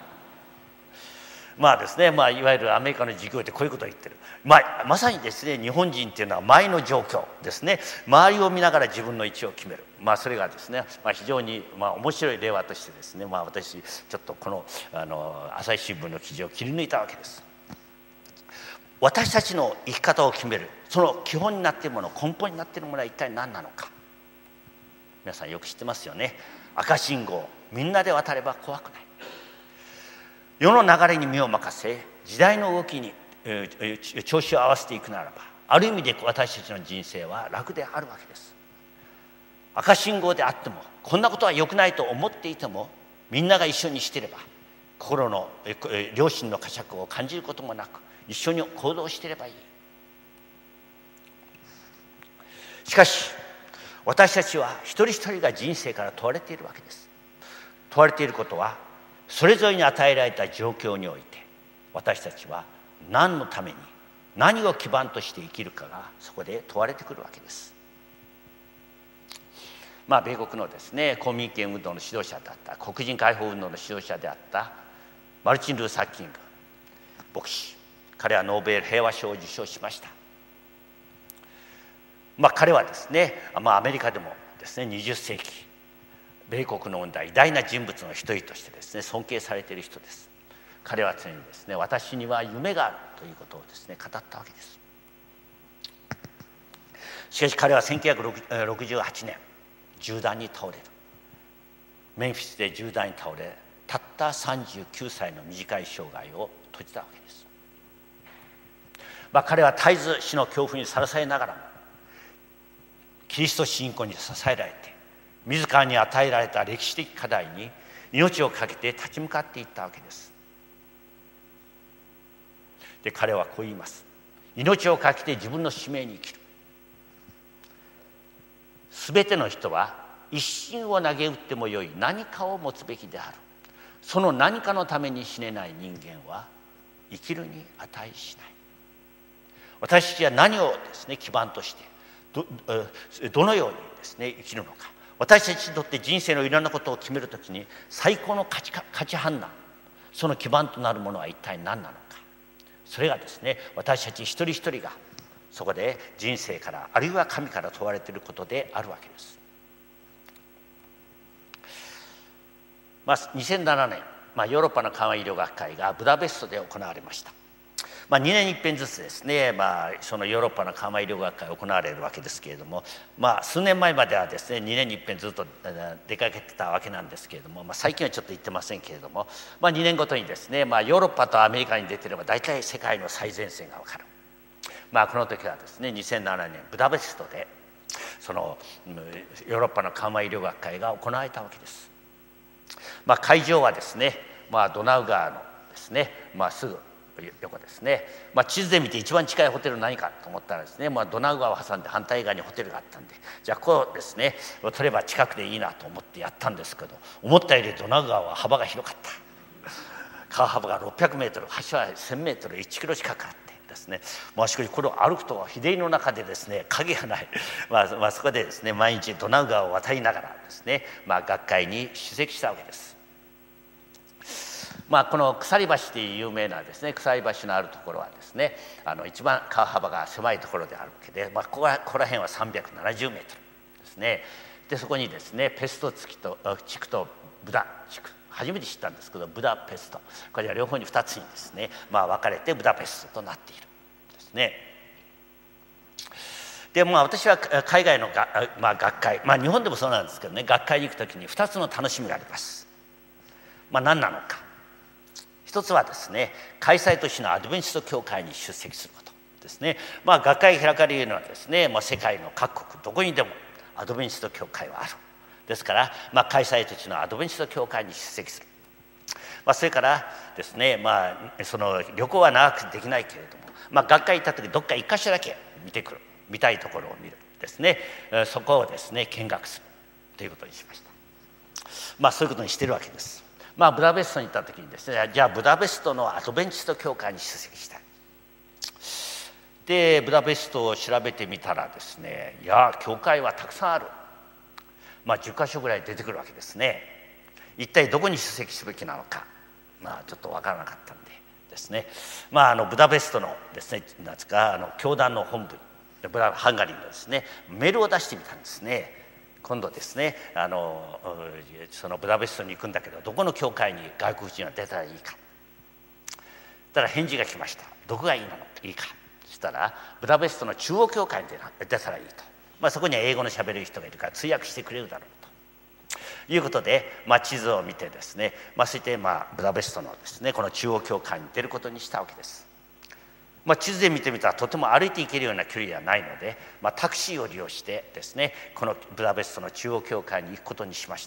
まあですね、まあ、いわゆるアメリカの授業でこういうことを言ってる、まあ、まさにですね日本人っていうのは前の状況ですね、周りを見ながら自分の位置を決める、まあ、それがですね、まあ、非常にまあ面白い例話としてですね、まあ、私ちょっとこのあの朝日新聞の記事を切り抜いたわけです。私たちの生き方を決めるその基本になっているもの、根本になっているものは一体何なのか。皆さんよく知ってますよね。赤信号、みんなで渡れば怖くない。世の流れに身を任せ時代の動きに、えー、調子を合わせていくならば、ある意味で私たちの人生は楽であるわけです。赤信号であってもこんなことは良くないと思っていても、みんなが一緒にしていれば心の良心の呵責を感じることもなく一緒に行動していればいい。しかし私たちは一人一人が人生から問われているわけです。問われていることは、それぞれに与えられた状況において私たちは何のために何を基盤として生きるかがそこで問われてくるわけです。まあ米国のですね公民権運動の指導者であった、黒人解放運動の指導者であったマルチン・ルーサー・キング牧師、彼はノーベル平和賞を受賞しました。まあ彼はですね、まあ、アメリカでもですねにじゅっ世紀米国の生んだ偉大な人物の一人としてですね尊敬されている人です。彼は常にですね、私には夢があるということをですね語ったわけです。しかし彼はせんきゅうひゃくろくじゅうはちねん銃弾に倒れる。メンフィスで銃弾に倒れ、たったさんじゅうきゅうさいの短い生涯を閉じたわけです。まあ、彼は絶えず死の恐怖にさらされながらもキリスト信仰に支えられて、自らに与えられた歴史的課題に命を懸けて立ち向かっていったわけです。で彼はこう言います。命を懸けて自分の使命に生きる。すべての人は一心を投げ打ってもよい何かを持つべきである。その何かのために死ねない人間は生きるに値しない。私たちは何をですね基盤として ど, どのようにですね生きるのか。私たちにとって人生のいろんなことを決めるときに最高の価値か価値判断、その基盤となるものは一体何なのか。それがですね私たち一人一人がそこで人生からあるいは神から問われていることであるわけです。まあ、にせんななねん、まあ、ヨーロッパの緩和医療学会がブダペストで行われました。まあ、にねんに一遍ずつですね、まあ、そのヨーロッパの緩和医療学会が行われるわけですけれども、まあ、数年前まではですねにねんに一遍ずっと出かけてたわけなんですけれども、まあ、最近はちょっと行ってませんけれども、まあ、にねんごとにですね、まあ、ヨーロッパとアメリカに出てれば大体世界の最前線が分かる。まあ、この時はですねにせんななねんブダペストでそのヨーロッパの緩和医療学会が行われたわけです。まあ、会場はですね、まあ、ドナウ川のですね、まあ、すぐ横ですね。まあ、地図で見て一番近いホテル何かと思ったらですね、まあ、ドナウ川を挟んで反対側にホテルがあったんで、じゃあこうですね取れば近くでいいなと思ってやったんですけど、思ったよりドナウ川は幅が広かった。川幅がろっぴゃくメートル、橋はせんメートル、いちキロ近くあってですね、まあ、しかしこれを歩くと日照りの中でですね影がない、まあまあ、そこでですね毎日ドナウ川を渡りながらですね、まあ、学会に出席したわけです。 まあ、この鎖橋という有名なですね鎖橋のあるところはですねあの一番川幅が狭いところであるわけで、まあ、ここらここら辺はさんびゃくななじゅうメートルですね。でそこにですねペスト地区と地区とブダ地区、初めて知ったんですけどブダペスト、これは両方にふたつにですね、まあ、分かれてブダペストとなっているんですね。でまあ、私は海外のが、まあ、学会、まあ、日本でもそうなんですけどね、学会に行くときにふたつの楽しみがあります。まあ、何なのか。一つはですね開催都市のアドベンチスト教会に出席することですね。まあ、学会が開かれるのはですね、まあ、世界の各国どこにでもアドベンチスト教会はある。ですから、まあ、開催都市のアドベンチスト教会に出席する。まあ、それからですね、まあ、その旅行は長くできないけれども、まあ、学会行った時どっか一箇所だけ見てくる、見たいところを見るですね、そこをですね見学するということにしました。まあ、そういうことにしてるわけです。まあ、ブダペストに行った時にですね、じゃあブダペストのアドベンチスト教会に出席したい。でブダペストを調べてみたらですね、いや教会はたくさんある、まあ、じゅっかしょぐらい出てくるわけですね。一体どこに出席すべきなのか、まあ、ちょっと分からなかったんでですね、まあ、あのブダペストのですねなんですかあの教団の本部ブダハンガリーのですねメールを出してみたんですね。今度ですねあのそのブダペストに行くんだけどどこの教会に外国人は出たらいいか。そしたら返事が来ました。どこがいいのいいか。そしたらブダペストの中央教会に出たらいいと、まあ、そこには英語のしゃべる人がいるから通訳してくれるだろうということで、まあ、地図を見てですね、まあ、そしてまあブダペストのですねこの中央教会に出ることにしたわけです。まあ、地図で見てみたらとても歩いて行けるような距離ではないので、まあ、タクシーを利用してですねこのブダペストの中央教会に行くことにしました。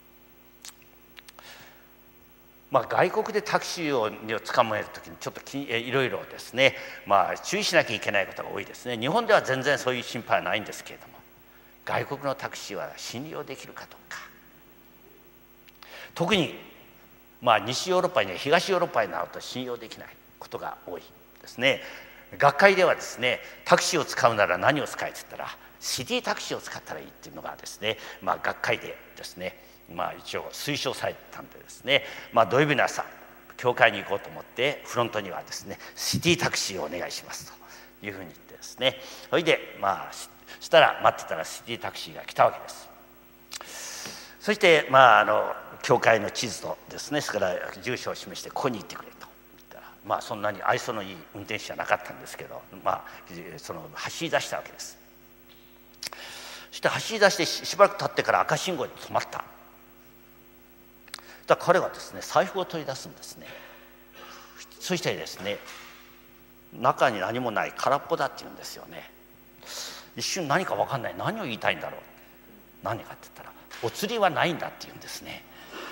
まあ、外国でタクシーを捕まえるときにちょっときいろいろですね、まあ、注意しなきゃいけないことが多いですね。日本では全然そういう心配はないんですけれども、外国のタクシーは信用できるかどうか。特に、まあ、西ヨーロッパに東ヨーロッパになると信用できないことが多いですね。学会ではですねタクシーを使うなら何を使えって言ったらシティタクシーを使ったらいいっていうのがですね、まあ、学会でですね、まあ、一応推奨されたんでですね、まあ、土曜日の朝教会に行こうと思ってフロントにはですねシティタクシーをお願いしますというふうに言ってですね、それでまあそしたら待ってたらシティタクシーが来たわけです。そしてまああの教会の地図とですねそれから住所を示してここに行ってくれと言ったら、まあそんなに愛想のいい運転手じゃなかったんですけど、まあその走り出したわけです。そして走り出してしばらく経ってから赤信号に止まった。だから彼はですね財布を取り出すんですね。そしてですね中に何もない空っぽだって言うんですよね。一瞬何か分かんない、何を言いたいんだろう、何かって言ったらお釣りはないんだって言うんですね。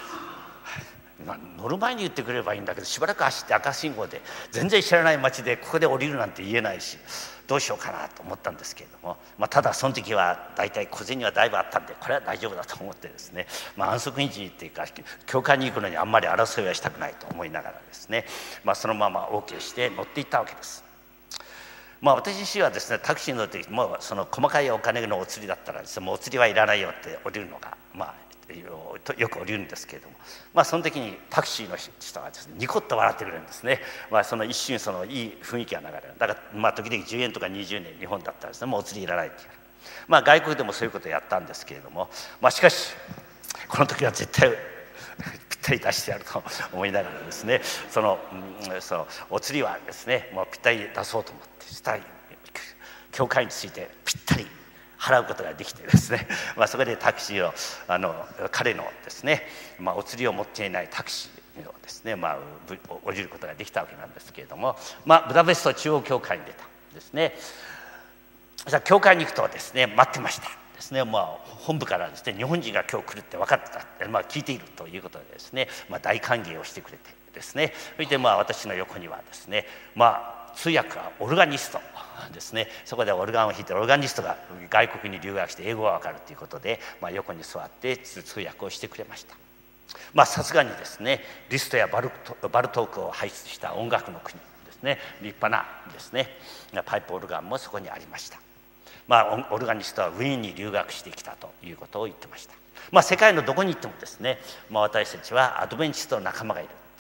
乗る前に言ってくれればいいんだけど、しばらく走って赤信号で全然知らない街でここで降りるなんて言えないしどうしようかなと思ったんですけれども、まあ、ただその時は大体小銭はだいぶあったんでこれは大丈夫だと思ってですね、まあ、安息日っていうか教会に行くのにあんまり争いはしたくないと思いながらですね、まあ、そのまま OK して乗っていったわけです。まあ、私自身はですねタクシーに乗る時もうその細かいお金のお釣りだったらですねもうお釣りはいらないよって降りるのがまあよく降りるんですけれども、まあ、その時にタクシーの人がですねニコッと笑ってくれるんですね。まあ、その一瞬そのいい雰囲気が流れる。だからまあ時々じゅうえんとかにじゅうえん日本だったらですねもうお釣りいらないっていう、まあ、外国でもそういうことをやったんですけれども、まあ、しかしこの時は絶対ぴったり出してやると思いながらですねその、うん、そのお釣りはですねもうぴったり出そうと思ってしたら教会についてぴったり払うことができてですね、まあ、そこでタクシーをあの彼のですね、まあ、お釣りを持っていないタクシーをですね、まあ、降りることができたわけなんですけれども、まあ、ブダペスト中央教会に出たですね。じゃあ教会に行くとですね待ってましたですね、まあ、本部からですね日本人が今日来るって分かってた、まあ、聞いているということでですね、まあ、大歓迎をしてくれてですね、それでまあ私の横にはですねまあ通訳はオルガニストですね、そこでオルガンを弾いてオルガニストが外国に留学して英語が分かるということで、まあ、横に座って通訳をしてくれました。まあさすがにですねリストやバルト、バルトークを輩出した音楽の国ですね、立派なですねパイプオルガンもそこにありました。まあ、オルガニストはウィーンに留学してきたということを言ってました。まあ、世界のどこに行ってもですね、まあ、私たちはアドベンチストの仲間がいるっ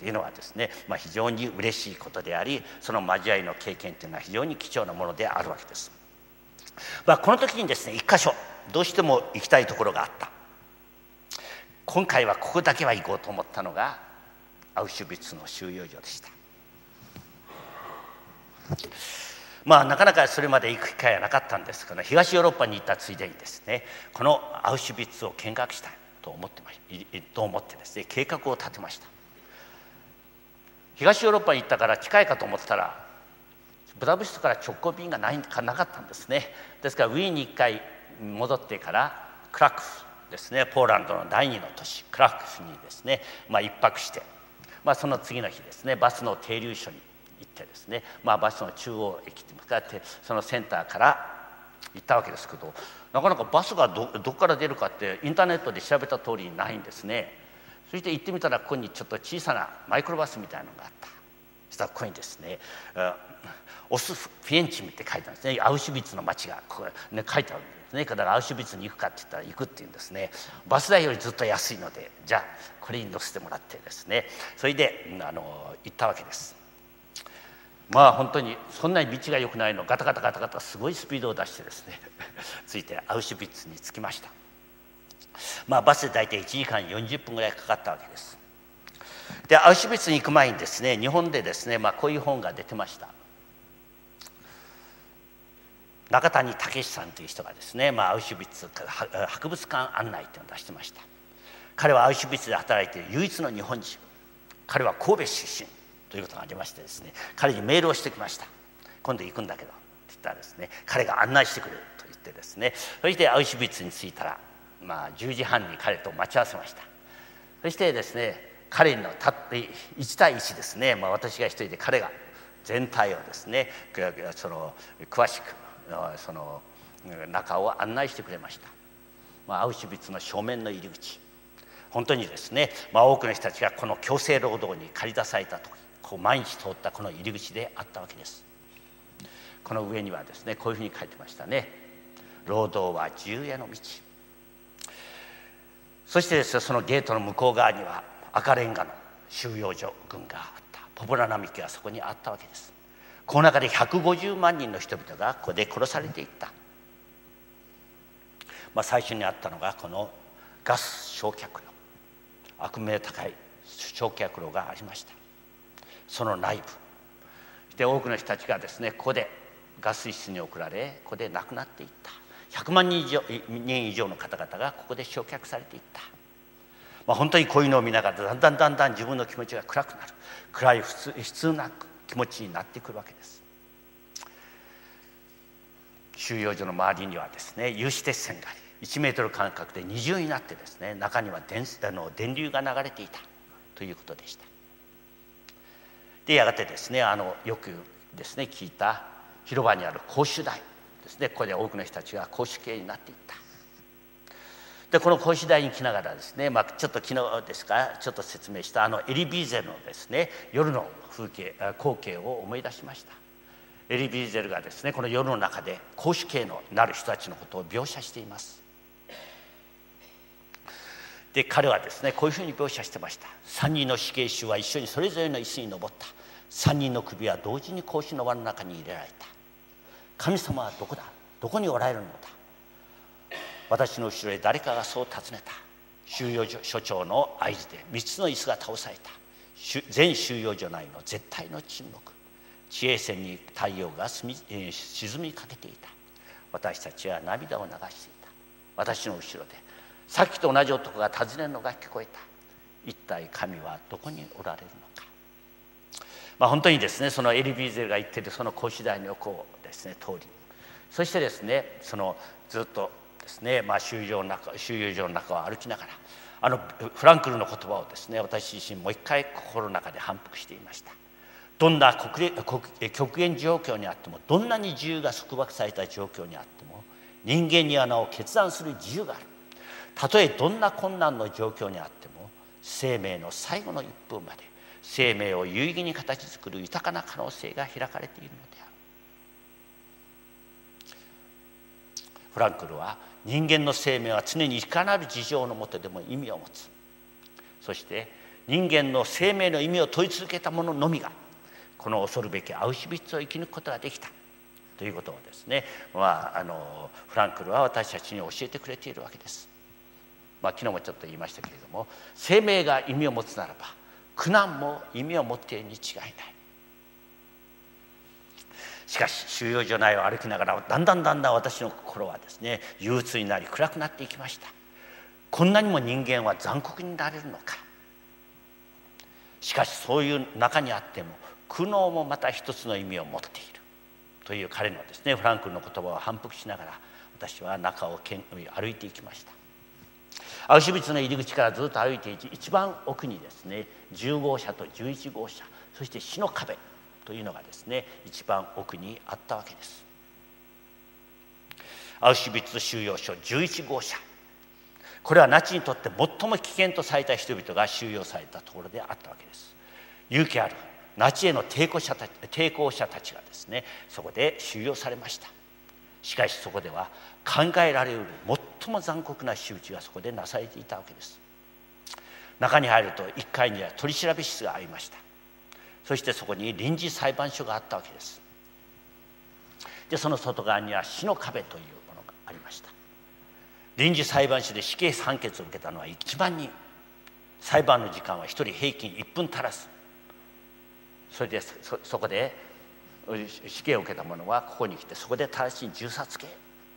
というのはですね、まあ、非常に嬉しいことであり、その交わりの経験というのは非常に貴重なものであるわけです。まあ、この時にですね、一箇所どうしても行きたいところがあった。今回はここだけは行こうと思ったのがアウシュビッツの収容所でした。まあなかなかそれまで行く機会はなかったんですけど、東ヨーロッパに行ったついでにですね、このアウシュビッツを見学したいと思ってまと思ってですね、計画を立てました。東ヨーロッパに行ったから近いかと思ったら、ブダペストから直行便がないかなかったんですね。ですからウィーンにいっかい戻ってからクラクフですね、ポーランドの第二の都市クラクフにですね、まあ、一泊して、まあ、その次の日ですね、バスの停留所に行ってですね、まあ、バスの中央駅といいますか、そのセンターから行ったわけですけど、なかなかバスが ど, どこから出るかってインターネットで調べた通りにないんですね。そして行ってみたら、ここにちょっと小さなマイクロバスみたいなのがあった。そしたらここにですね、オスフィエンチムって書いてあるんですね。アウシュビッツの町がここ、ね、書いてあるんですね。だからアウシュビッツに行くかって言ったら行くって言うんですね。バス代よりずっと安いので、じゃあこれに乗せてもらってですね、それであの行ったわけです。まあ本当にそんなに道が良くないの、ガタガタガタガタすごいスピードを出してですねついてアウシュビッツに着きました。まあバスで大体いちじかんよんじゅっぷんぐらいかかったわけです。でアウシュビッツに行く前にですね、日本でですね、まあ、こういう本が出てました。中谷武さんという人がですね、まあ、アウシュビッツ博物館案内というのを出してました。彼はアウシュビッツで働いている唯一の日本人。彼は神戸出身ということがありましてですね、彼にメールをしてきました。今度行くんだけどって言ったらですね、彼が案内してくれると言ってですね、そしてアウシュビッツに着いたら、まあ、じゅうじはんに彼と待ち合わせました。そしてですね、彼の立っていち対いちですね、まあ、私が一人で彼が全体をですね、その詳しくその中を案内してくれました。まあ、アウシュビッツの正面の入り口、本当にですね、まあ、多くの人たちがこの強制労働に駆り出されたとこう毎日通ったこの入り口であったわけです。この上にはですね、こういうふうに書いてましたね。労働は自由への道。そしてですね、そのゲートの向こう側には赤レンガの収容所群があった。ポポラ並木がそこにあったわけです。この中でひゃくごじゅうまんにんの人々がここで殺されていった。まあ、最初にあったのがこのガス焼却炉、悪名高い焼却炉がありました。その内部で多くの人たちがですね、ここでガス室に送られ、ここで亡くなっていった。ひゃくまんにん以上、人以上の方々がここで焼却されていった。まあ、本当にこういうのを見ながらだんだんだんだん自分の気持ちが暗くなる、暗い悲痛な気持ちになってくるわけです。収容所の周りにはですね、有刺鉄線があり、いちメートル間隔で二重になってですね、中には 電, あの電流が流れていたということでした。でやがてですね、あのよくですね聞いた広場にある公主台ですね、ここで多くの人たちが公主刑になっていった。でこの公主台に来ながらですね、まあ、ちょっと昨日ですかちょっと説明したあのエリビーゼルのですね夜の風景光景を思い出しました。エリビーゼルがですねこの夜の中で公主刑のなる人たちのことを描写しています。で彼はですねこういうふうに描写してました。さんにんの死刑囚は一緒にそれぞれの椅子に登った。さんにんの首は同時に格子の輪の中に入れられた。神様はどこだ、どこにおられるのだ。私の後ろへ誰かがそう尋ねた。収容所長の合図でみっつの椅子が倒された。全収容所内の絶対の沈黙。地平線に太陽が沈み、えー、沈みかけていた。私たちは涙を流していた。私の後ろでさっきと同じ男が尋ねるのが聞こえた。一体神はどこにおられるのか。まあ、本当にですねそのエリビーゼルが言っているその公主台の横をですね通り、そしてですねそのずっとですね、まあ、収容の中、収容所の中を歩きながらあのフランクルの言葉をですね私自身もう一回心の中で反復していました。どんな国極限状況にあっても、どんなに自由が束縛された状況にあっても、人間にはなお決断する自由がある。たとえどんな困難の状況にあっても、生命の最後の一分まで生命を有意義に形作る豊かな可能性が開かれているのである。フランクルは人間の生命は常にいかなる事情のもとでも意味を持つ。そして人間の生命の意味を問い続けた者のみがこの恐るべきアウシュビッツを生き抜くことができたということをですね、まあ、あのフランクルは私たちに教えてくれているわけです。まあ、昨日もちょっと言いましたけれども、生命が意味を持つならば苦難も意味を持っているに違いない。しかし収容所内を歩きながらだんだんだんだん私の心はですね憂鬱になり暗くなっていきました。こんなにも人間は残酷になれるのか。しかしそういう中にあっても苦悩もまた一つの意味を持っているという彼のですねフランクルの言葉を反復しながら私は中を歩いていきました。アウシュビッツの入り口からずっと歩いていて一番奥にですねじゅう号車とじゅういち号車、そして死の壁というのがですね一番奥にあったわけです。アウシュビッツ収容所じゅういち号車、これはナチにとって最も危険とされた人々が収容されたところであったわけです。勇気あるナチへの抵抗者たち、抵抗者たちがですねそこで収容されました。しかしそこでは考えられる最も残酷な仕打ちがそこでなされていたわけです。中に入るといっかいには取り調べ室がありました。そしてそこに臨時裁判所があったわけです。でその外側には死の壁というものがありました。臨時裁判所で死刑判決を受けたのはいちまんにん、裁判の時間はひとり平均いっぷん足らず。それで そ, そこで死刑を受けた者はここに来てそこで直ちに銃殺刑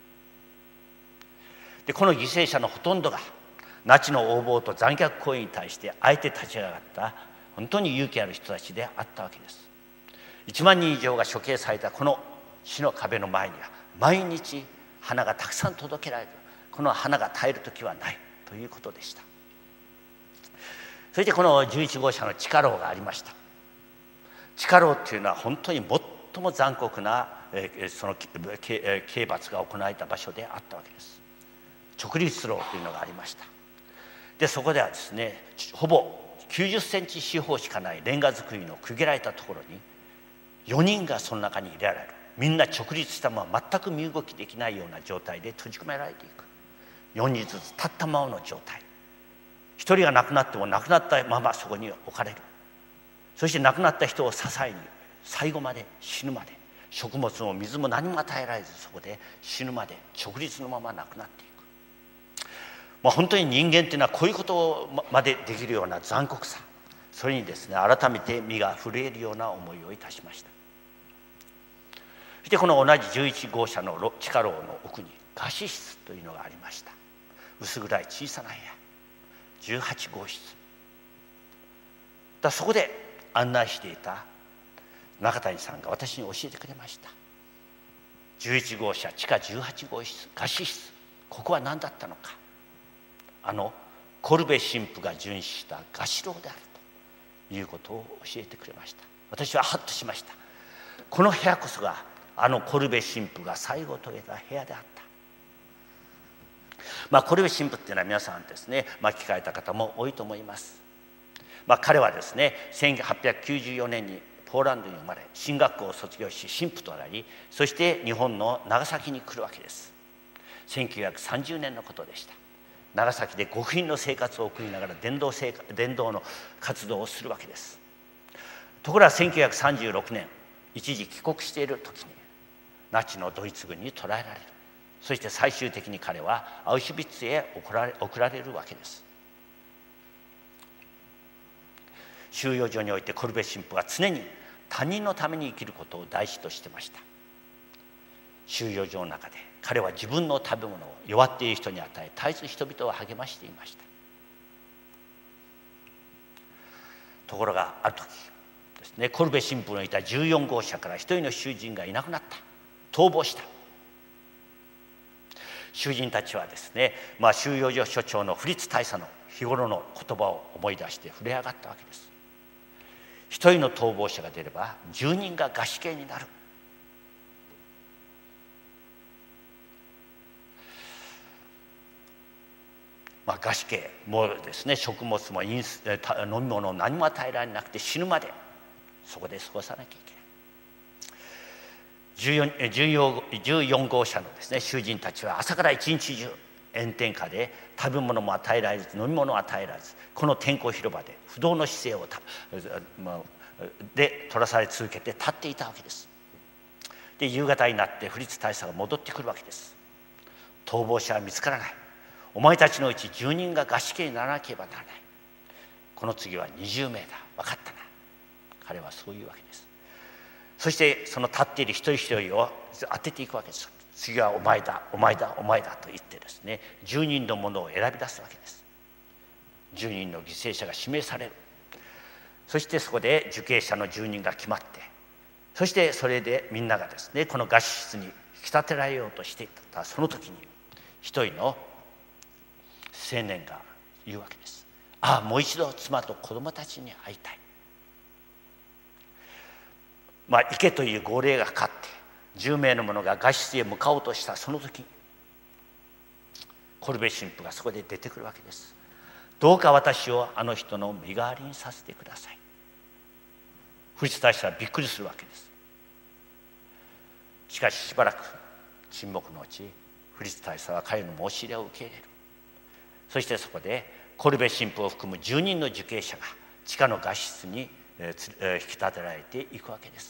で、この犠牲者のほとんどがナチの横暴と残虐行為に対してあえて立ち上がった本当に勇気ある人たちであったわけです。いちまんにん以上が処刑されたこの死の壁の前には毎日花がたくさん届けられる。この花が絶える時はないということでした。そしてこのじゅういち号車の地下牢がありました。地下牢というのは本当に最も残酷なその刑罰が行われた場所であったわけです。直立牢というのがありました。でそこではですねほぼきゅうじゅっセンチ四方しかないレンガ造りの区切られたところによにんがその中に入れられる。みんな直立したまま全く身動きできないような状態で閉じ込められていく。よにんずつ立ったままの状態。ひとりが亡くなっても亡くなったままそこに置かれる。そして亡くなった人を支えに最後まで死ぬまで食物も水も何も与えられずそこで死ぬまで直立のまま亡くなっていく。まあ、本当に人間っていうのはこういうことまでできるような残酷さ、それにですね改めて身が震えるような思いをいたしました。そしてこの同じじゅういち号車の地下牢の奥に餓死室というのがありました。薄暗い小さな部屋じゅうはち号室だ。そこで案内していた中谷さんが私に教えてくれました。じゅういち号車地下じゅうはち号室餓死室、ここは何だったのか。あのコルベ神父が殉死した餓死牢であるということを教えてくれました。私はハッとしました。この部屋こそがあのコルベ神父が最後を遂げた部屋であった。まあ、コルベ神父っていうのは皆さんですね、まあ、聞かれた方も多いと思います。まあ、彼はですねせんはっぴゃくきゅうじゅうよねんにポーランドに生まれ神学校を卒業し神父となり、そして日本の長崎に来るわけです。せんきゅうひゃくさんじゅうねんのことでした。長崎で極貧の生活を送りながら伝道生活伝道の活動をするわけです。ところがせんきゅうひゃくさんじゅうろくねん一時帰国している時にナチのドイツ軍に捕らえられる。そして最終的に彼はアウシュビッツへ送られ、送られるわけです。収容所においてコルベ神父は常に他人のために生きることを大事としてました。収容所の中で彼は自分の食べ物を弱っている人に与え絶えず人々を励ましていました。ところがある時ですね、コルベ神父のいたじゅうよん号車から一人の囚人がいなくなった。逃亡した。囚人たちはですね、まあ、収容所所長のフリッツ大佐の日頃の言葉を思い出して震え上がったわけです。一人の逃亡者が出ればじゅうにんが餓死刑になる。まあ、餓死刑もですね食物も飲み物何も与えられなくて死ぬまでそこで過ごさなきゃいけない。じゅうよん号車のですね囚人たちは朝から一日中炎天下で食べ物も与えられず飲み物も与えられず、この天候広場で不動の姿勢をた、まあ、で取らされ続けて立っていたわけです。で夕方になってフリッツ大佐が戻ってくるわけです。逃亡者は見つからない。お前たちのうちじゅうにんが餓死刑にならなければならない。この次はにじゅうめいだ。分かったな。彼はそういうわけです。そしてその立っている一人一人を当てていくわけです。次はお前だお前だお前だと言ってですね、じゅうにんのものを選び出すわけです。じゅうにんの犠牲者が指名される。そしてそこで受刑者のじゅうにんが決まって、そしてそれでみんながですねこの餓死室に引き立てられようとしていたその時に、一人の青年が言うわけです。ああ、もう一度妻と子供たちに会いたい。まあ行けという号令がかかってじゅうめいの者が餓死室へ向かおうとしたその時に、コルベ神父がそこで出てくるわけです。どうか私をあの人の身代わりにさせてください。フリッツ大使はびっくりするわけです。しかししばらく沈黙のうち、フリッツ大佐は彼の申し入れを受け入れる。そしてそこでコルベ神父を含むじゅうにんの受刑者が地下の餓死室に引き立てられていくわけです。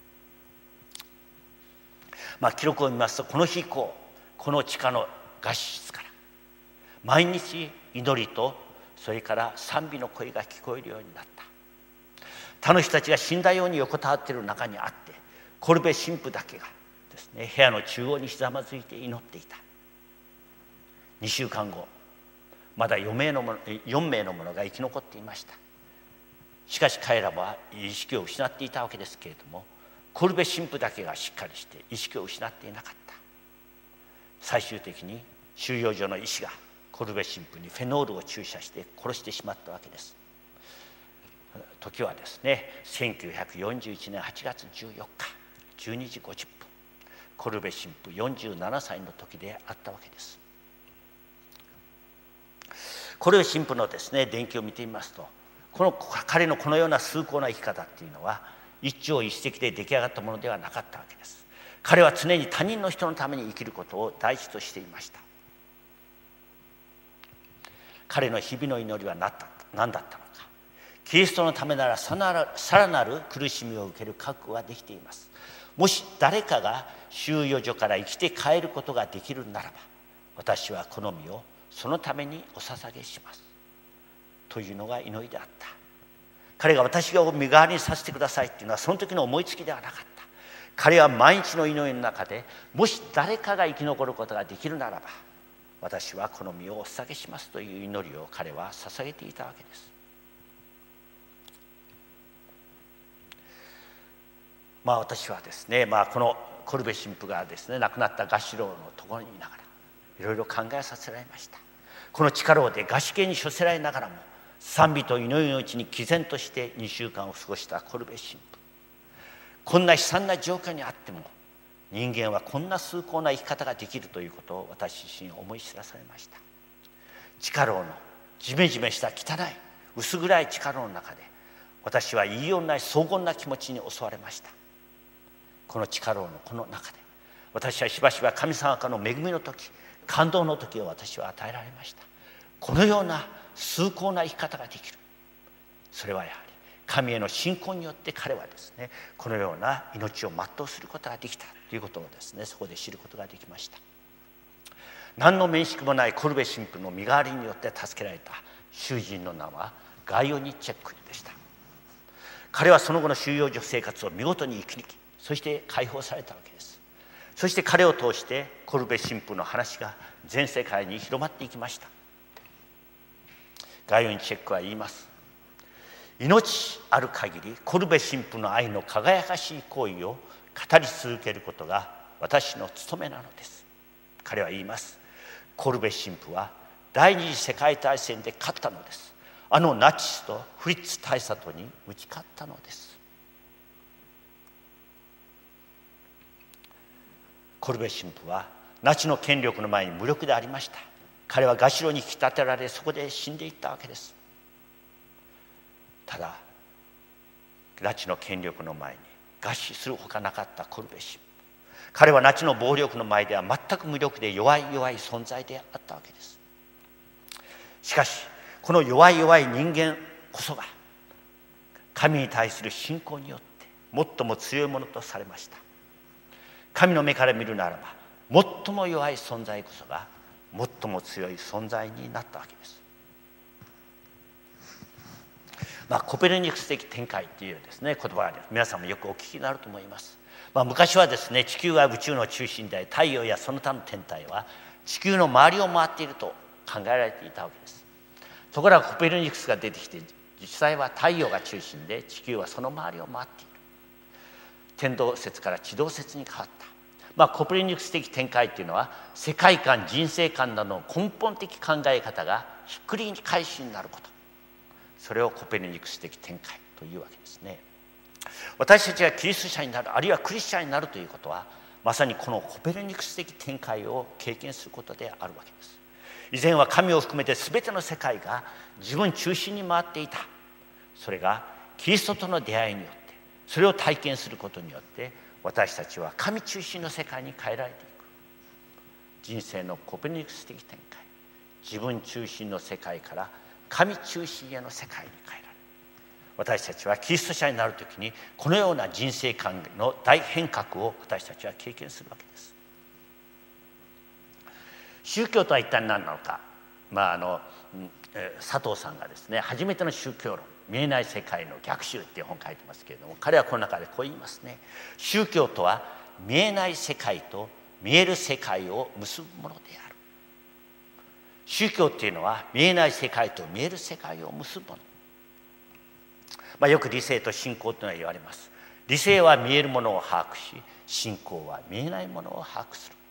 まあ、記録を見ますと、この日以降この地下の餓死室から毎日祈りとそれから賛美の声が聞こえるようになった。他の人たちが死んだように横たわっている中にあって、コルベ神父だけがですね部屋の中央にひざまずいて祈っていた。にしゅうかんご、まだよんめいのものよんめいの者が生き残っていました。しかし彼らは意識を失っていたわけですけれども、コルベ神父だけがしっかりして意識を失っていなかった。最終的に収容所の医師がコルベ神父にフェノールを注射して殺してしまったわけです。時はですねせんきゅうひゃくよんじゅういちねんはちがつじゅうよっかじゅうにじごじゅっぷん、コルベ神父よんじゅうななさいの時であったわけです。コルベ神父のですね伝記を見てみますと、この彼のこのような崇高な生き方っていうのは一朝一夕で出来上がったものではなかったわけです。彼は常に他人の人のために生きることを第一としていました。彼の日々の祈りは何だったのか。キリストのためならさらなる苦しみを受ける覚悟ができています。もし誰かが収容所から生きて帰ることができるならば、私はこの身をそのためにお捧げしますというのが祈りであった。彼が私が身代わりにさせてくださいっていうのはその時の思いつきではなかった。彼は毎日の祈りの中で、もし誰かが生き残ることができるならば私はこの身をお捧げしますという祈りを彼は捧げていたわけです。まあ私はですね、まあ、このコルベ神父がですね亡くなった餓死牢のところにいながらいろいろ考えさせられました。この地下牢で餓死刑に処せられながらも賛美と祈りのうちに毅然としてにしゅうかんを過ごしたコルベ神父。こんな悲惨な状況にあっても人間はこんな崇高な生き方ができるということを私自身思い知らされました。地下牢のジメジメした汚い薄暗い地下牢の中で私は言いようのない荘厳な気持ちに襲われました。この地下牢のこの中で私はしばしば神様からの恵みの時、感動の時を私は与えられました。このような崇高な生き方ができる。それはやはり神への信仰によって彼はですねこのような命を全うすることができたということをですねそこで知ることができました。何の面識もないコルベ神父の身代わりによって助けられた囚人の名はガイオニチェックでした。彼はその後の収容所生活を見事に生き抜き、そして解放されたわけです。そして彼を通してコルベ神父の話が全世界に広まっていきました。ガイオニチェックは言います。命ある限りコルベ神父の愛の輝かしい行為を語り続けることが私の務めなのです。彼は言います。コルベ神父は第二次世界大戦で勝ったのです。あのナチスとフリッツ大佐とに打ち勝ったのです。コルベ神父はナチの権力の前に無力でありました。彼は餓死牢に引き立てられ、そこで死んでいったわけです。ただナチの権力の前に餓死するほかなかったコルベ神父、 彼はナチの暴力の前では全く無力で弱い弱い存在であったわけです。しかしこの弱い弱い人間こそが神に対する信仰によって最も強いものとされました。神の目から見るならば最も弱い存在こそが最も強い存在になったわけです。まあ、コペルニクス的展開というですね言葉が皆さんもよくお聞きになると思います。まあ、昔はですね地球が宇宙の中心であり太陽やその他の天体は地球の周りを回っていると考えられていたわけです。ところがコペルニクスが出てきて実際は太陽が中心で地球はその周りを回っている。天動説から地動説に変わった。まあ、コペルニクス的展開というのは世界観人生観などの根本的考え方がひっくり返しになること、それをコペルニクス的展開というわけですね。私たちがキリスト者になるあるいはクリスチャンになるということはまさにこのコペルニクス的展開を経験することであるわけです。以前は神を含めて全ての世界が自分中心に回っていた。それがキリストとの出会いによってそれを体験することによって私たちは神中心の世界に変えられていく。人生のコペルニクス的展開、自分中心の世界から神中心への世界に変えられる。私たちはキリスト者になるときにこのような人生観の大変革を私たちは経験するわけです。宗教とは一体何なのか、まあ、あの佐藤さんがですね初めての宗教論見えない世界の逆襲っていう本を書いてますけれども、彼はこの中でこう言いますね。宗教とは見えない世界と見える世界を結ぶものである。宗教っていうのは見えない世界と見える世界を結ぶもの。まあ、よく理性と信仰というのは言われます。理性は見えるものを把握し、信仰は見えないものを把握する。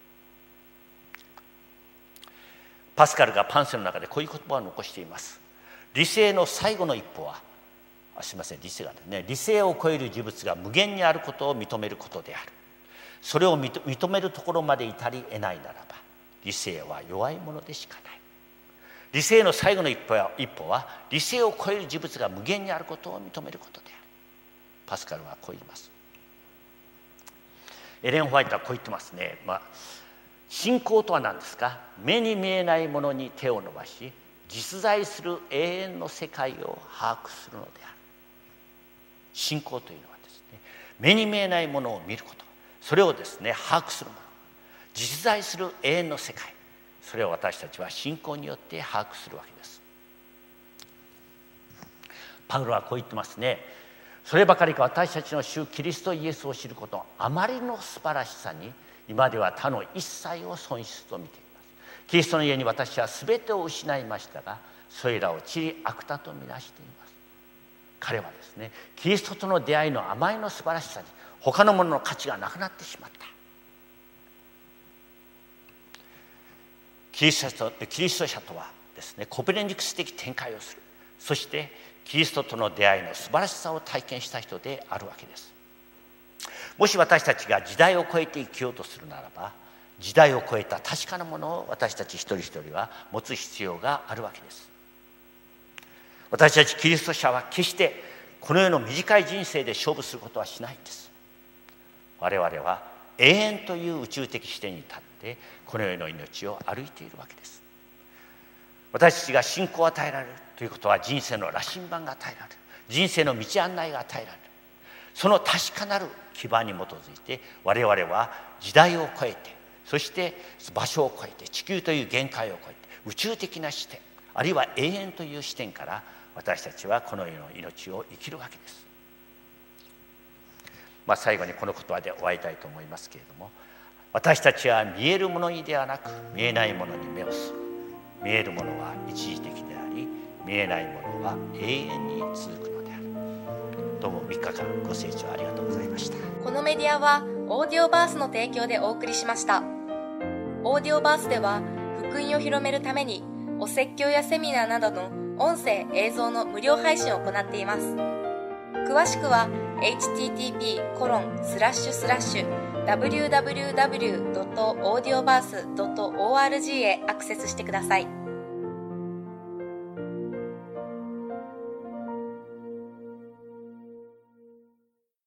パスカルがパンセの中でこういう言葉を残しています。理性の最後の一歩は、あすみません、理性がね、理性を超える事物が無限にあることを認めることである。それを認めるところまで至り得ないならば、理性は弱いものでしかない。理性の最後の一歩は、一歩は理性を超える事物が無限にあることを認めることである。パスカルはこう言います。エレン・ホワイトはこう言ってますね。まあ、信仰とは何ですか。目に見えないものに手を伸ばし実在する永遠の世界を把握するのである。信仰というのはですね、目に見えないものを見ること、それをですね把握するもの、実在する永遠の世界、それを私たちは信仰によって把握するわけです。パウロはこう言ってますね。そればかりか私たちの主キリストイエスを知ることのあまりの素晴らしさに今では他の一切を損失と見ています。キリストの家に私は全てを失いましたが、それらを塵悪多とみなしています。彼はですね、キリストとの出会いのあまりの素晴らしさに他のものの価値がなくなってしまった。キリスト、キリスト者とはですね、コペルニクス的展開をする。そしてキリストとの出会いの素晴らしさを体験した人であるわけです。もし私たちが時代を超えて生きようとするならば、時代を超えた確かなものを私たち一人一人は持つ必要があるわけです。私たちキリスト者は決してこの世の短い人生で勝負することはしないんです。我々は永遠という宇宙的視点に立ってこの世の命を歩いているわけです。私たちが信仰を与えられるということは、人生の羅針盤が与えられる、人生の道案内が与えられる。その確かなる基盤に基づいて我々は時代を超えて、そして場所を超えて、地球という限界を超えて宇宙的な視点、あるいは永遠という視点から私たちはこの世の命を生きるわけです。まあ、最後にこの言葉で終わりたいと思いますけれども、私たちは見えるものにではなく見えないものに目をする。見えるものは一時的であり、見えないものは永遠に続くのである。どうもみっかかんご清聴ありがとうございました。 このメディアはオーディオバースの提供でお送りしました。オーディオバースでは福音を広めるためにお説教やセミナーなどの音声映像の無料配信を行っています。詳しくは エイチティーティーピーコロンスラッシュスラッシュダブリューダブリューダブリュードットオーディオバースドットオーアールジー へアクセスしてください。